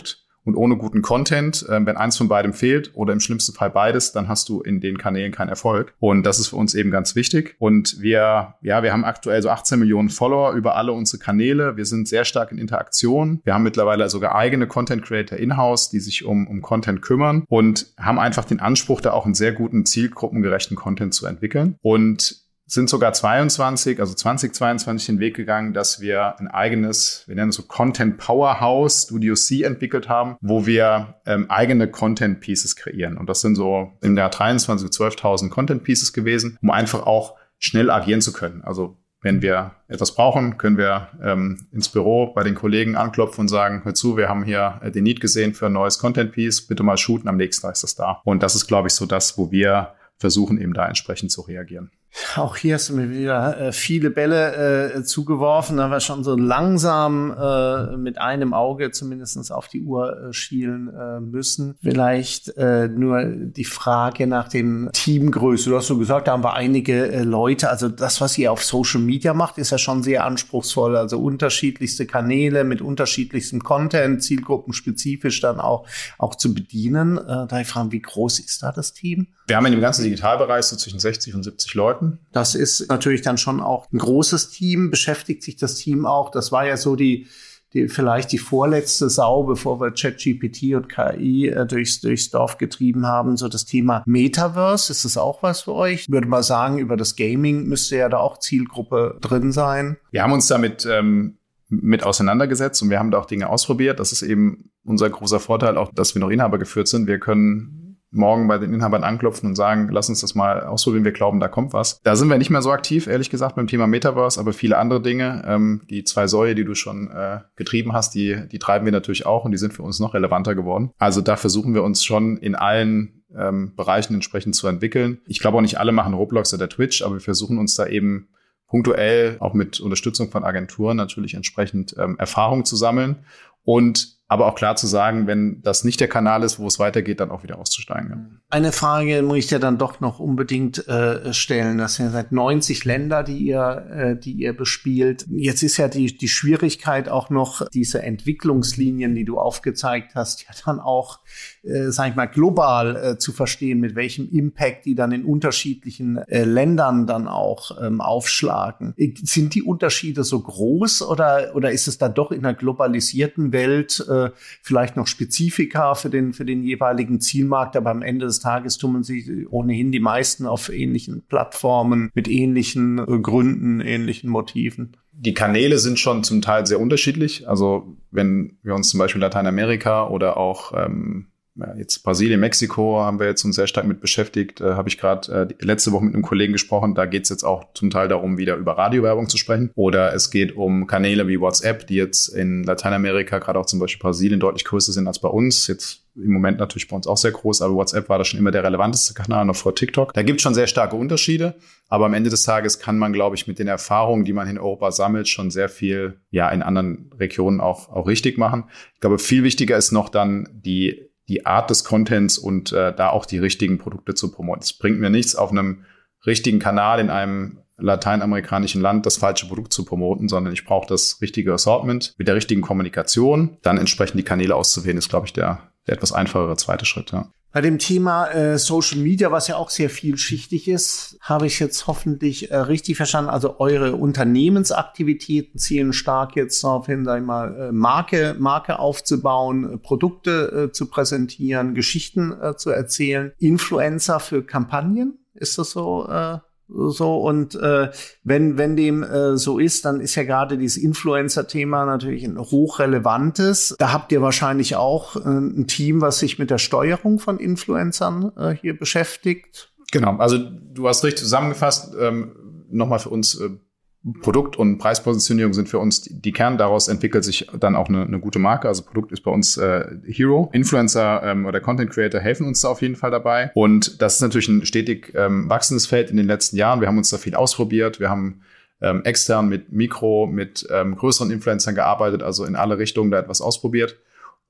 Und ohne guten Content, äh, wenn eins von beidem fehlt oder im schlimmsten Fall beides, dann hast du in den Kanälen keinen Erfolg. Und das ist für uns eben ganz wichtig. Und wir, ja, wir haben aktuell so achtzehn Millionen Follower über alle unsere Kanäle. Wir sind sehr stark in Interaktion. Wir haben mittlerweile sogar eigene Content Creator in-house, die sich um, um Content kümmern und haben einfach den Anspruch, da auch einen sehr guten, zielgruppengerechten Content zu entwickeln. Und sind sogar zweiundzwanzig, also zwanzig zweiundzwanzig den Weg gegangen, dass wir ein eigenes, wir nennen es so Content Powerhouse, Studio C entwickelt haben, wo wir ähm, eigene Content Pieces kreieren. Und das sind so im Jahr dreiundzwanzig zwölftausend Content Pieces gewesen, um einfach auch schnell agieren zu können. Also wenn wir etwas brauchen, können wir ähm, ins Büro bei den Kollegen anklopfen und sagen, hör zu, wir haben hier äh, den Need gesehen für ein neues Content Piece, bitte mal shooten, am nächsten Tag ist das da. Und das ist, glaube ich, so das, wo wir versuchen, eben da entsprechend zu reagieren. Auch hier hast du mir wieder äh, viele Bälle äh, zugeworfen, da wir schon so langsam äh, mit einem Auge zumindest auf die Uhr äh, schielen äh, müssen. Vielleicht äh, nur die Frage nach dem Teamgröße. Du hast so gesagt, da haben wir einige äh, Leute. Also das, was ihr auf Social Media macht, ist ja schon sehr anspruchsvoll. Also unterschiedlichste Kanäle mit unterschiedlichstem Content, zielgruppenspezifisch dann auch, auch zu bedienen. Äh, da ich frage, wie groß ist da das Team? Wir haben in dem ganzen Digitalbereich so zwischen sechzig und siebzig Leuten. Das ist natürlich dann schon auch ein großes Team. Beschäftigt sich das Team auch? Das war ja so die, die vielleicht die vorletzte Sau, bevor wir ChatGPT und K I äh, durchs, durchs Dorf getrieben haben. So das Thema Metaverse, ist das auch was für euch? Ich würde mal sagen, über das Gaming müsste ja da auch Zielgruppe drin sein. Wir haben uns damit ähm, mit auseinandergesetzt und wir haben da auch Dinge ausprobiert. Das ist eben unser großer Vorteil, auch dass wir noch Inhaber geführt sind. Wir können morgen bei den Inhabern anklopfen und sagen, lass uns das mal ausprobieren, wir glauben, da kommt was. Da sind wir nicht mehr so aktiv, ehrlich gesagt, beim Thema Metaverse, aber viele andere Dinge, ähm, die zwei Säue, die du schon äh, getrieben hast, die, die treiben wir natürlich auch und die sind für uns noch relevanter geworden. Also da versuchen wir uns schon in allen ähm, Bereichen entsprechend zu entwickeln. Ich glaube auch nicht alle machen Roblox oder Twitch, aber wir versuchen uns da eben punktuell, auch mit Unterstützung von Agenturen, natürlich entsprechend ähm, Erfahrung zu sammeln und aber auch klar zu sagen, wenn das nicht der Kanal ist, wo es weitergeht, dann auch wieder auszusteigen. Ja. Eine Frage muss ich ja dann doch noch unbedingt äh, stellen. Das sind ja seit neunzig Länder, die ihr, äh, die ihr bespielt. Jetzt ist ja die, die Schwierigkeit auch noch, diese Entwicklungslinien, die du aufgezeigt hast, ja dann auch, äh, sag ich mal, global äh, zu verstehen, mit welchem Impact die dann in unterschiedlichen äh, Ländern dann auch ähm, aufschlagen. Sind die Unterschiede so groß oder, oder ist es dann doch in einer globalisierten Welt äh, vielleicht noch Spezifika für den, für den jeweiligen Zielmarkt, aber am Ende des Tages tummeln sich ohnehin die meisten auf ähnlichen Plattformen mit ähnlichen äh, Gründen, ähnlichen Motiven. Die Kanäle sind schon zum Teil sehr unterschiedlich. Also wenn wir uns zum Beispiel Lateinamerika oder auch ähm, ja, jetzt Brasilien, Mexiko haben wir jetzt uns sehr stark mit beschäftigt. Äh, habe ich gerade äh, letzte Woche mit einem Kollegen gesprochen. Da geht es jetzt auch zum Teil darum, wieder über Radiowerbung zu sprechen. Oder es geht um Kanäle wie WhatsApp, die jetzt in Lateinamerika, gerade auch zum Beispiel Brasilien, deutlich größer sind als bei uns. Jetzt im Moment natürlich bei uns auch sehr groß, aber WhatsApp war da schon immer der relevanteste Kanal, noch vor TikTok. Da gibt es schon sehr starke Unterschiede. Aber am Ende des Tages kann man, glaube ich, mit den Erfahrungen, die man in Europa sammelt, schon sehr viel ja in anderen Regionen auch, auch richtig machen. Ich glaube, viel wichtiger ist noch dann die die Art des Contents und äh, da auch die richtigen Produkte zu promoten. Es bringt mir nichts, auf einem richtigen Kanal in einem lateinamerikanischen Land das falsche Produkt zu promoten, sondern ich brauche das richtige Assortment mit der richtigen Kommunikation. Dann entsprechend die Kanäle auszuwählen, ist, glaube ich, der, der etwas einfachere zweite Schritt. Ja. Bei dem Thema äh, Social Media, was ja auch sehr vielschichtig ist, habe ich jetzt hoffentlich äh, richtig verstanden. Also eure Unternehmensaktivitäten zielen stark jetzt darauf hin, sag ich mal, äh, Marke, Marke aufzubauen, äh, Produkte äh, zu präsentieren, Geschichten äh, zu erzählen, Influencer für Kampagnen. Ist das so? Äh So, und äh, wenn wenn dem äh, so ist, dann ist ja gerade dieses Influencer-Thema natürlich ein hochrelevantes. Da habt ihr wahrscheinlich auch äh, ein Team, was sich mit der Steuerung von Influencern äh, hier beschäftigt. Genau, also du hast richtig zusammengefasst. Ähm, nochmal für uns, äh, Produkt- und Preispositionierung sind für uns die, die Kern. Daraus entwickelt sich dann auch eine, eine gute Marke. Also Produkt ist bei uns äh, Hero. Influencer ähm, oder Content Creator helfen uns da auf jeden Fall dabei. Und das ist natürlich ein stetig ähm, wachsendes Feld in den letzten Jahren. Wir haben uns da viel ausprobiert. Wir haben ähm, extern mit Mikro, mit ähm, größeren Influencern gearbeitet, also in alle Richtungen da etwas ausprobiert.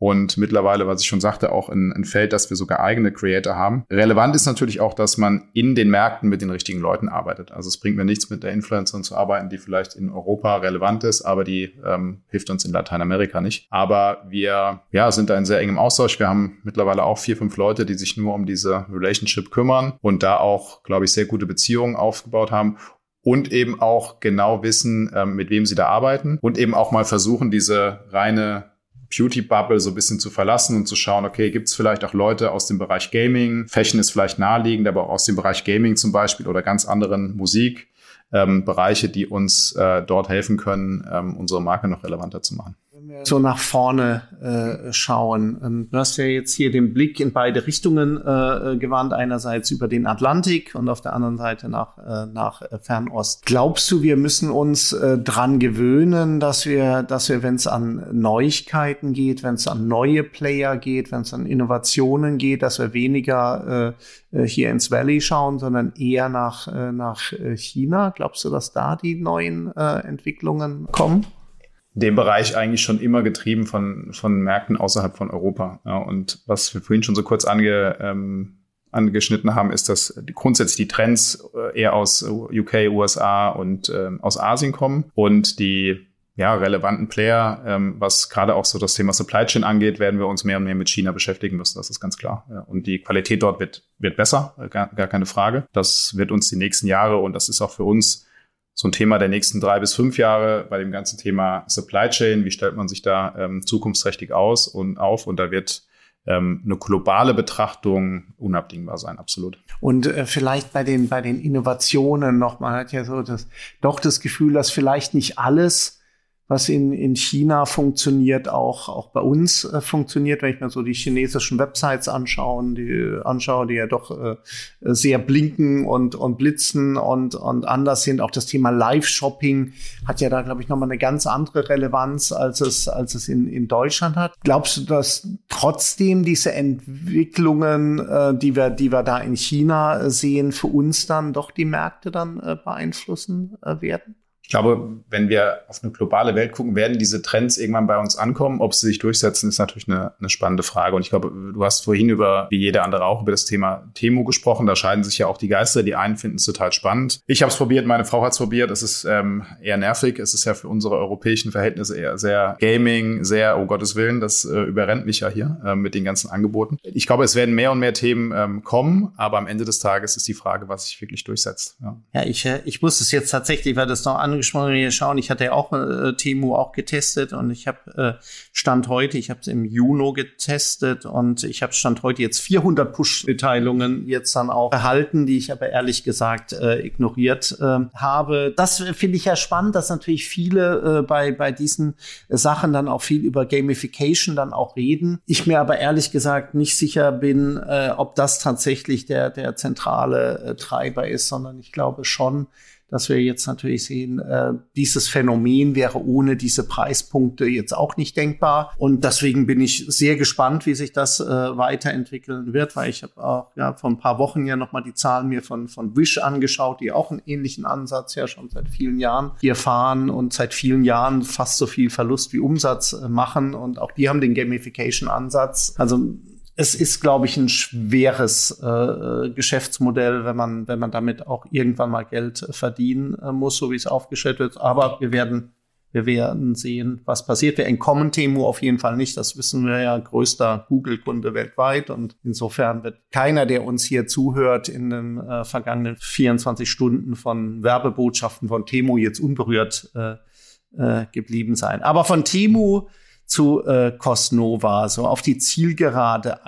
und mittlerweile, was ich schon sagte, auch ein, ein Feld, dass wir sogar eigene Creator haben. Relevant ist natürlich auch, dass man in den Märkten mit den richtigen Leuten arbeitet. Also es bringt mir nichts, mit der Influencerin zu arbeiten, die vielleicht in Europa relevant ist, aber die ähm, hilft uns in Lateinamerika nicht. Aber wir ja, sind da in sehr engem Austausch. Wir haben mittlerweile auch vier, fünf Leute, die sich nur um diese Relationship kümmern und da auch, glaube ich, sehr gute Beziehungen aufgebaut haben. Und eben auch genau wissen, ähm, mit wem sie da arbeiten. Und eben auch mal versuchen, diese reine Beauty-Bubble so ein bisschen zu verlassen und zu schauen, okay, gibt es vielleicht auch Leute aus dem Bereich Gaming? Fashion ist vielleicht naheliegend, aber auch aus dem Bereich Gaming zum Beispiel oder ganz anderen Musik. Ähm, Bereiche, die uns äh, dort helfen können, ähm, unsere Marke noch relevanter zu machen. Wenn wir so nach vorne äh, schauen, ähm, du hast ja jetzt hier den Blick in beide Richtungen äh, gewandt, einerseits über den Atlantik und auf der anderen Seite nach, äh, nach Fernost. Glaubst du, wir müssen uns äh, dran gewöhnen, dass wir, dass wir, wenn es an Neuigkeiten geht, wenn es an neue Player geht, wenn es an Innovationen geht, dass wir weniger äh, hier ins Valley schauen, sondern eher nach, äh, nach China? Glaubst du, dass da die neuen äh, Entwicklungen kommen? Dem Bereich eigentlich schon immer getrieben von von Märkten außerhalb von Europa. Ja, und was wir vorhin schon so kurz ange, ähm, angeschnitten haben, ist, dass die, grundsätzlich die Trends eher aus U K, U S A und ähm, aus Asien kommen und die ja relevanten Player, ähm, was gerade auch so das Thema Supply Chain angeht, werden wir uns mehr und mehr mit China beschäftigen müssen. Das ist ganz klar. Ja, und die Qualität dort wird wird besser, gar, gar keine Frage. Das wird uns die nächsten Jahre und das ist auch für uns so ein Thema der nächsten drei bis fünf Jahre bei dem ganzen Thema Supply Chain. Wie stellt man sich da ähm, zukunftsträchtig aus und auf? Und da wird ähm, eine globale Betrachtung unabdingbar sein, absolut. Und äh, vielleicht bei den bei den Innovationen noch, man hat ja so das doch das Gefühl, dass vielleicht nicht alles, was in in China funktioniert, auch auch bei uns äh, funktioniert. Wenn ich mir so die chinesischen Websites anschaue, die anschaue, die ja doch äh, sehr blinken und und blitzen und und anders sind. Auch das Thema Live-Shopping hat ja da, glaube ich, nochmal eine ganz andere Relevanz, als es als es in in Deutschland hat. Glaubst du, dass trotzdem diese Entwicklungen, äh, die wir die wir da in China sehen, für uns dann doch die Märkte dann äh, beeinflussen äh, werden? Ich glaube, wenn wir auf eine globale Welt gucken, werden diese Trends irgendwann bei uns ankommen. Ob sie sich durchsetzen, ist natürlich eine, eine spannende Frage. Und ich glaube, du hast vorhin über, wie jeder andere auch, über das Thema Temu gesprochen. Da scheiden sich ja auch die Geister. Die einen finden es total spannend. Ich habe es probiert, meine Frau hat es probiert. Es ist ähm, eher nervig. Es ist ja für unsere europäischen Verhältnisse eher sehr Gaming, sehr, oh Gottes Willen, das äh, überrennt mich ja hier äh, mit den ganzen Angeboten. Ich glaube, es werden mehr und mehr Themen ähm, kommen. Aber am Ende des Tages ist die Frage, was sich wirklich durchsetzt. Ja, ja ich, ich muss es jetzt tatsächlich, weil das noch angesprochen hier schauen. Ich hatte ja auch äh, Temu auch getestet und ich habe äh, Stand heute, ich habe es im Juni getestet und ich habe Stand heute jetzt vierhundert Push-Mitteilungen jetzt dann auch erhalten, die ich aber ehrlich gesagt äh, ignoriert äh, habe. Das finde ich ja spannend, dass natürlich viele äh, bei bei diesen Sachen dann auch viel über Gamification dann auch reden. Ich mir aber ehrlich gesagt nicht sicher bin, äh, ob das tatsächlich der der zentrale äh, Treiber ist, sondern ich glaube schon, dass wir jetzt natürlich sehen, äh, dieses Phänomen wäre ohne diese Preispunkte jetzt auch nicht denkbar. Und deswegen bin ich sehr gespannt, wie sich das äh, weiterentwickeln wird, weil ich habe auch ja vor ein paar Wochen ja nochmal die Zahlen mir von von Wish angeschaut, die auch einen ähnlichen Ansatz ja schon seit vielen Jahren hier fahren und seit vielen Jahren fast so viel Verlust wie Umsatz äh, machen. Und auch die haben den Gamification-Ansatz. Also es ist, glaube ich, ein schweres äh, Geschäftsmodell, wenn man wenn man damit auch irgendwann mal Geld verdienen äh, muss, so wie es aufgestellt wird. Aber wir werden wir werden sehen, was passiert. Wir entkommen Temu auf jeden Fall nicht. Das wissen wir ja, größter Google-Kunde weltweit. Und insofern wird keiner, der uns hier zuhört, in den äh, vergangenen vierundzwanzig Stunden von Werbebotschaften von Temu jetzt unberührt äh, äh, geblieben sein. Aber von Temu zu äh, Cosnova, so auf die Zielgerade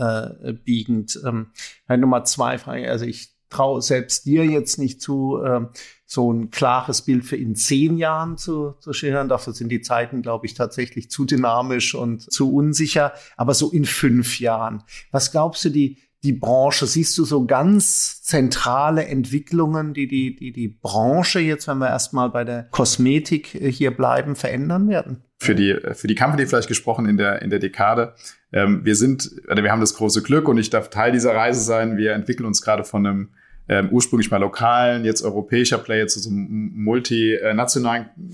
einbiegend. Äh, ähm, Nummer zwei Frage, also ich traue selbst dir jetzt nicht zu, äh, so ein klares Bild für in zehn Jahren zu, zu schildern. Dafür sind die Zeiten, glaube ich, tatsächlich zu dynamisch und zu unsicher. Aber so in fünf Jahren. Was glaubst du, die die Branche, siehst du so ganz zentrale Entwicklungen, die die die die Branche jetzt, wenn wir erstmal bei der Kosmetik hier bleiben, verändern werden? Für die für die Company vielleicht gesprochen in der in der Dekade. Ähm, wir sind, oder wir haben das große Glück und ich darf Teil dieser Reise sein. Wir entwickeln uns gerade von einem ähm, ursprünglich mal lokalen, jetzt europäischer Player zu so einem multinationalen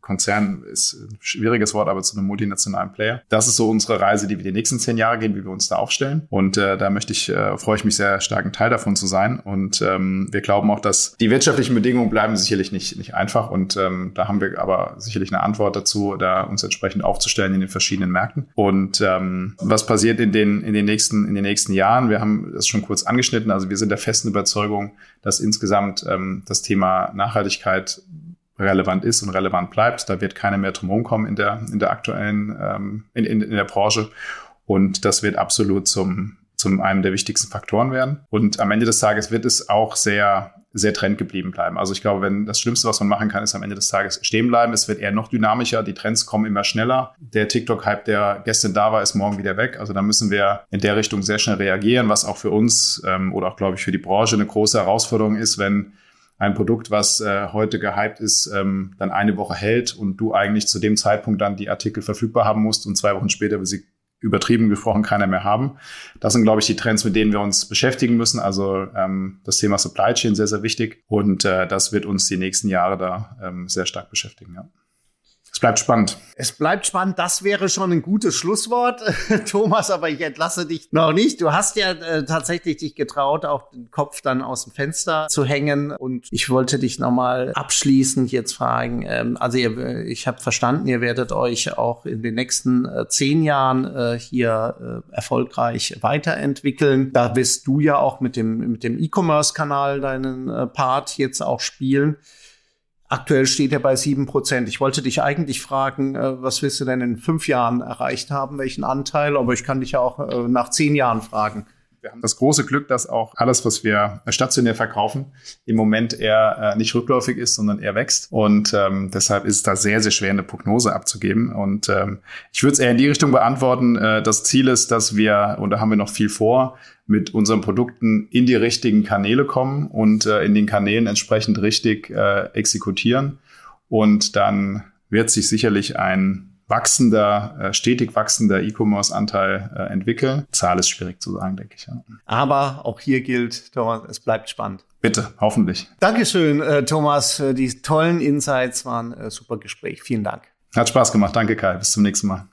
Konzern ist ein schwieriges Wort, aber zu einem multinationalen Player. Das ist so unsere Reise, die wir die nächsten zehn Jahre gehen, wie wir uns da aufstellen. Und äh, da möchte ich, äh, freue ich mich sehr stark, ein Teil davon zu sein. Und ähm, wir glauben auch, dass die wirtschaftlichen Bedingungen bleiben sicherlich nicht, nicht einfach. Und ähm, da haben wir aber sicherlich eine Antwort dazu, da uns entsprechend aufzustellen in den verschiedenen Märkten. Und ähm, was passiert in den, in den nächsten, in den nächsten Jahren? Wir haben das schon kurz angeschnitten. Also wir sind der festen Überzeugung, dass insgesamt ähm, das Thema Nachhaltigkeit relevant ist und relevant bleibt. Da wird keiner mehr drum rumkommen in der, in der aktuellen, ähm, in, in, in der Branche. Und das wird absolut zum, zum einem der wichtigsten Faktoren werden. Und am Ende des Tages wird es auch sehr, sehr trendgeblieben bleiben. Also ich glaube, wenn das Schlimmste, was man machen kann, ist am Ende des Tages stehen bleiben. Es wird eher noch dynamischer. Die Trends kommen immer schneller. Der TikTok-Hype, der gestern da war, ist morgen wieder weg. Also da müssen wir in der Richtung sehr schnell reagieren, was auch für uns ähm, oder auch, glaube ich, für die Branche eine große Herausforderung ist, wenn ein Produkt, was äh, heute gehypt ist, ähm, dann eine Woche hält und du eigentlich zu dem Zeitpunkt dann die Artikel verfügbar haben musst und zwei Wochen später will sie übertrieben gesprochen keiner mehr haben. Das sind, glaube ich, die Trends, mit denen wir uns beschäftigen müssen. Also ähm, das Thema Supply Chain sehr, sehr wichtig und äh, das wird uns die nächsten Jahre da ähm, sehr stark beschäftigen, ja. Es bleibt spannend. Es bleibt spannend. Das wäre schon ein gutes Schlusswort, Thomas, aber ich entlasse dich noch nicht. Du hast ja äh, tatsächlich dich getraut, auch den Kopf dann aus dem Fenster zu hängen. Und ich wollte dich nochmal abschließend jetzt fragen. Ähm, also ihr, ich habe verstanden, ihr werdet euch auch in den nächsten äh, zehn Jahren äh, hier äh, erfolgreich weiterentwickeln. Da wirst du ja auch mit dem, mit dem E-Commerce-Kanal deinen äh, Part jetzt auch spielen. Aktuell steht er bei sieben Prozent. Ich wollte dich eigentlich fragen, was willst du denn in fünf Jahren erreicht haben, welchen Anteil? Aber ich kann dich ja auch nach zehn Jahren fragen. Wir haben das große Glück, dass auch alles, was wir stationär verkaufen, im Moment eher äh, nicht rückläufig ist, sondern eher wächst. Und ähm, deshalb ist es da sehr, sehr schwer, eine Prognose abzugeben. Und ähm, ich würde es eher in die Richtung beantworten. Äh, das Ziel ist, dass wir, und da haben wir noch viel vor, mit unseren Produkten in die richtigen Kanäle kommen und äh, in den Kanälen entsprechend richtig äh, exekutieren. Und dann wird sich sicherlich ein wachsender, äh, stetig wachsender E-Commerce-Anteil äh, entwickeln. Zahl ist schwierig zu sagen, denke ich. Ja. Aber auch hier gilt, Thomas, es bleibt spannend. Bitte, hoffentlich. Dankeschön, äh, Thomas, für die tollen Insights. War ein äh, super Gespräch. Vielen Dank. Hat Spaß gemacht. Danke, Kai. Bis zum nächsten Mal.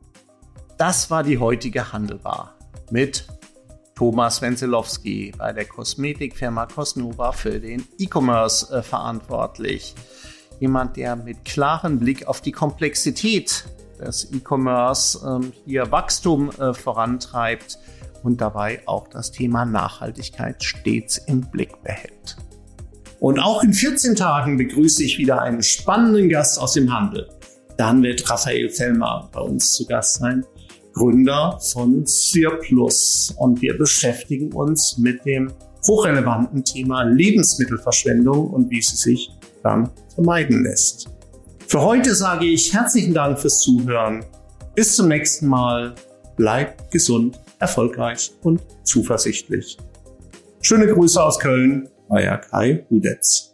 Das war die heutige Handelbar mit Thomas Wenzelowski, bei der Kosmetikfirma Cosnova für den E-Commerce äh, verantwortlich. Jemand, der mit klarem Blick auf die Komplexität des E-Commerce ähm, hier Wachstum äh, vorantreibt und dabei auch das Thema Nachhaltigkeit stets im Blick behält. Und auch in vierzehn Tagen begrüße ich wieder einen spannenden Gast aus dem Handel. Dann wird Raphael Fellmer bei uns zu Gast sein, Gründer von Cirplus. Und wir beschäftigen uns mit dem hochrelevanten Thema Lebensmittelverschwendung und wie sie sich dann vermeiden lässt. Für heute sage ich herzlichen Dank fürs Zuhören. Bis zum nächsten Mal. Bleibt gesund, erfolgreich und zuversichtlich. Schöne Grüße aus Köln, euer Kai Hudetz.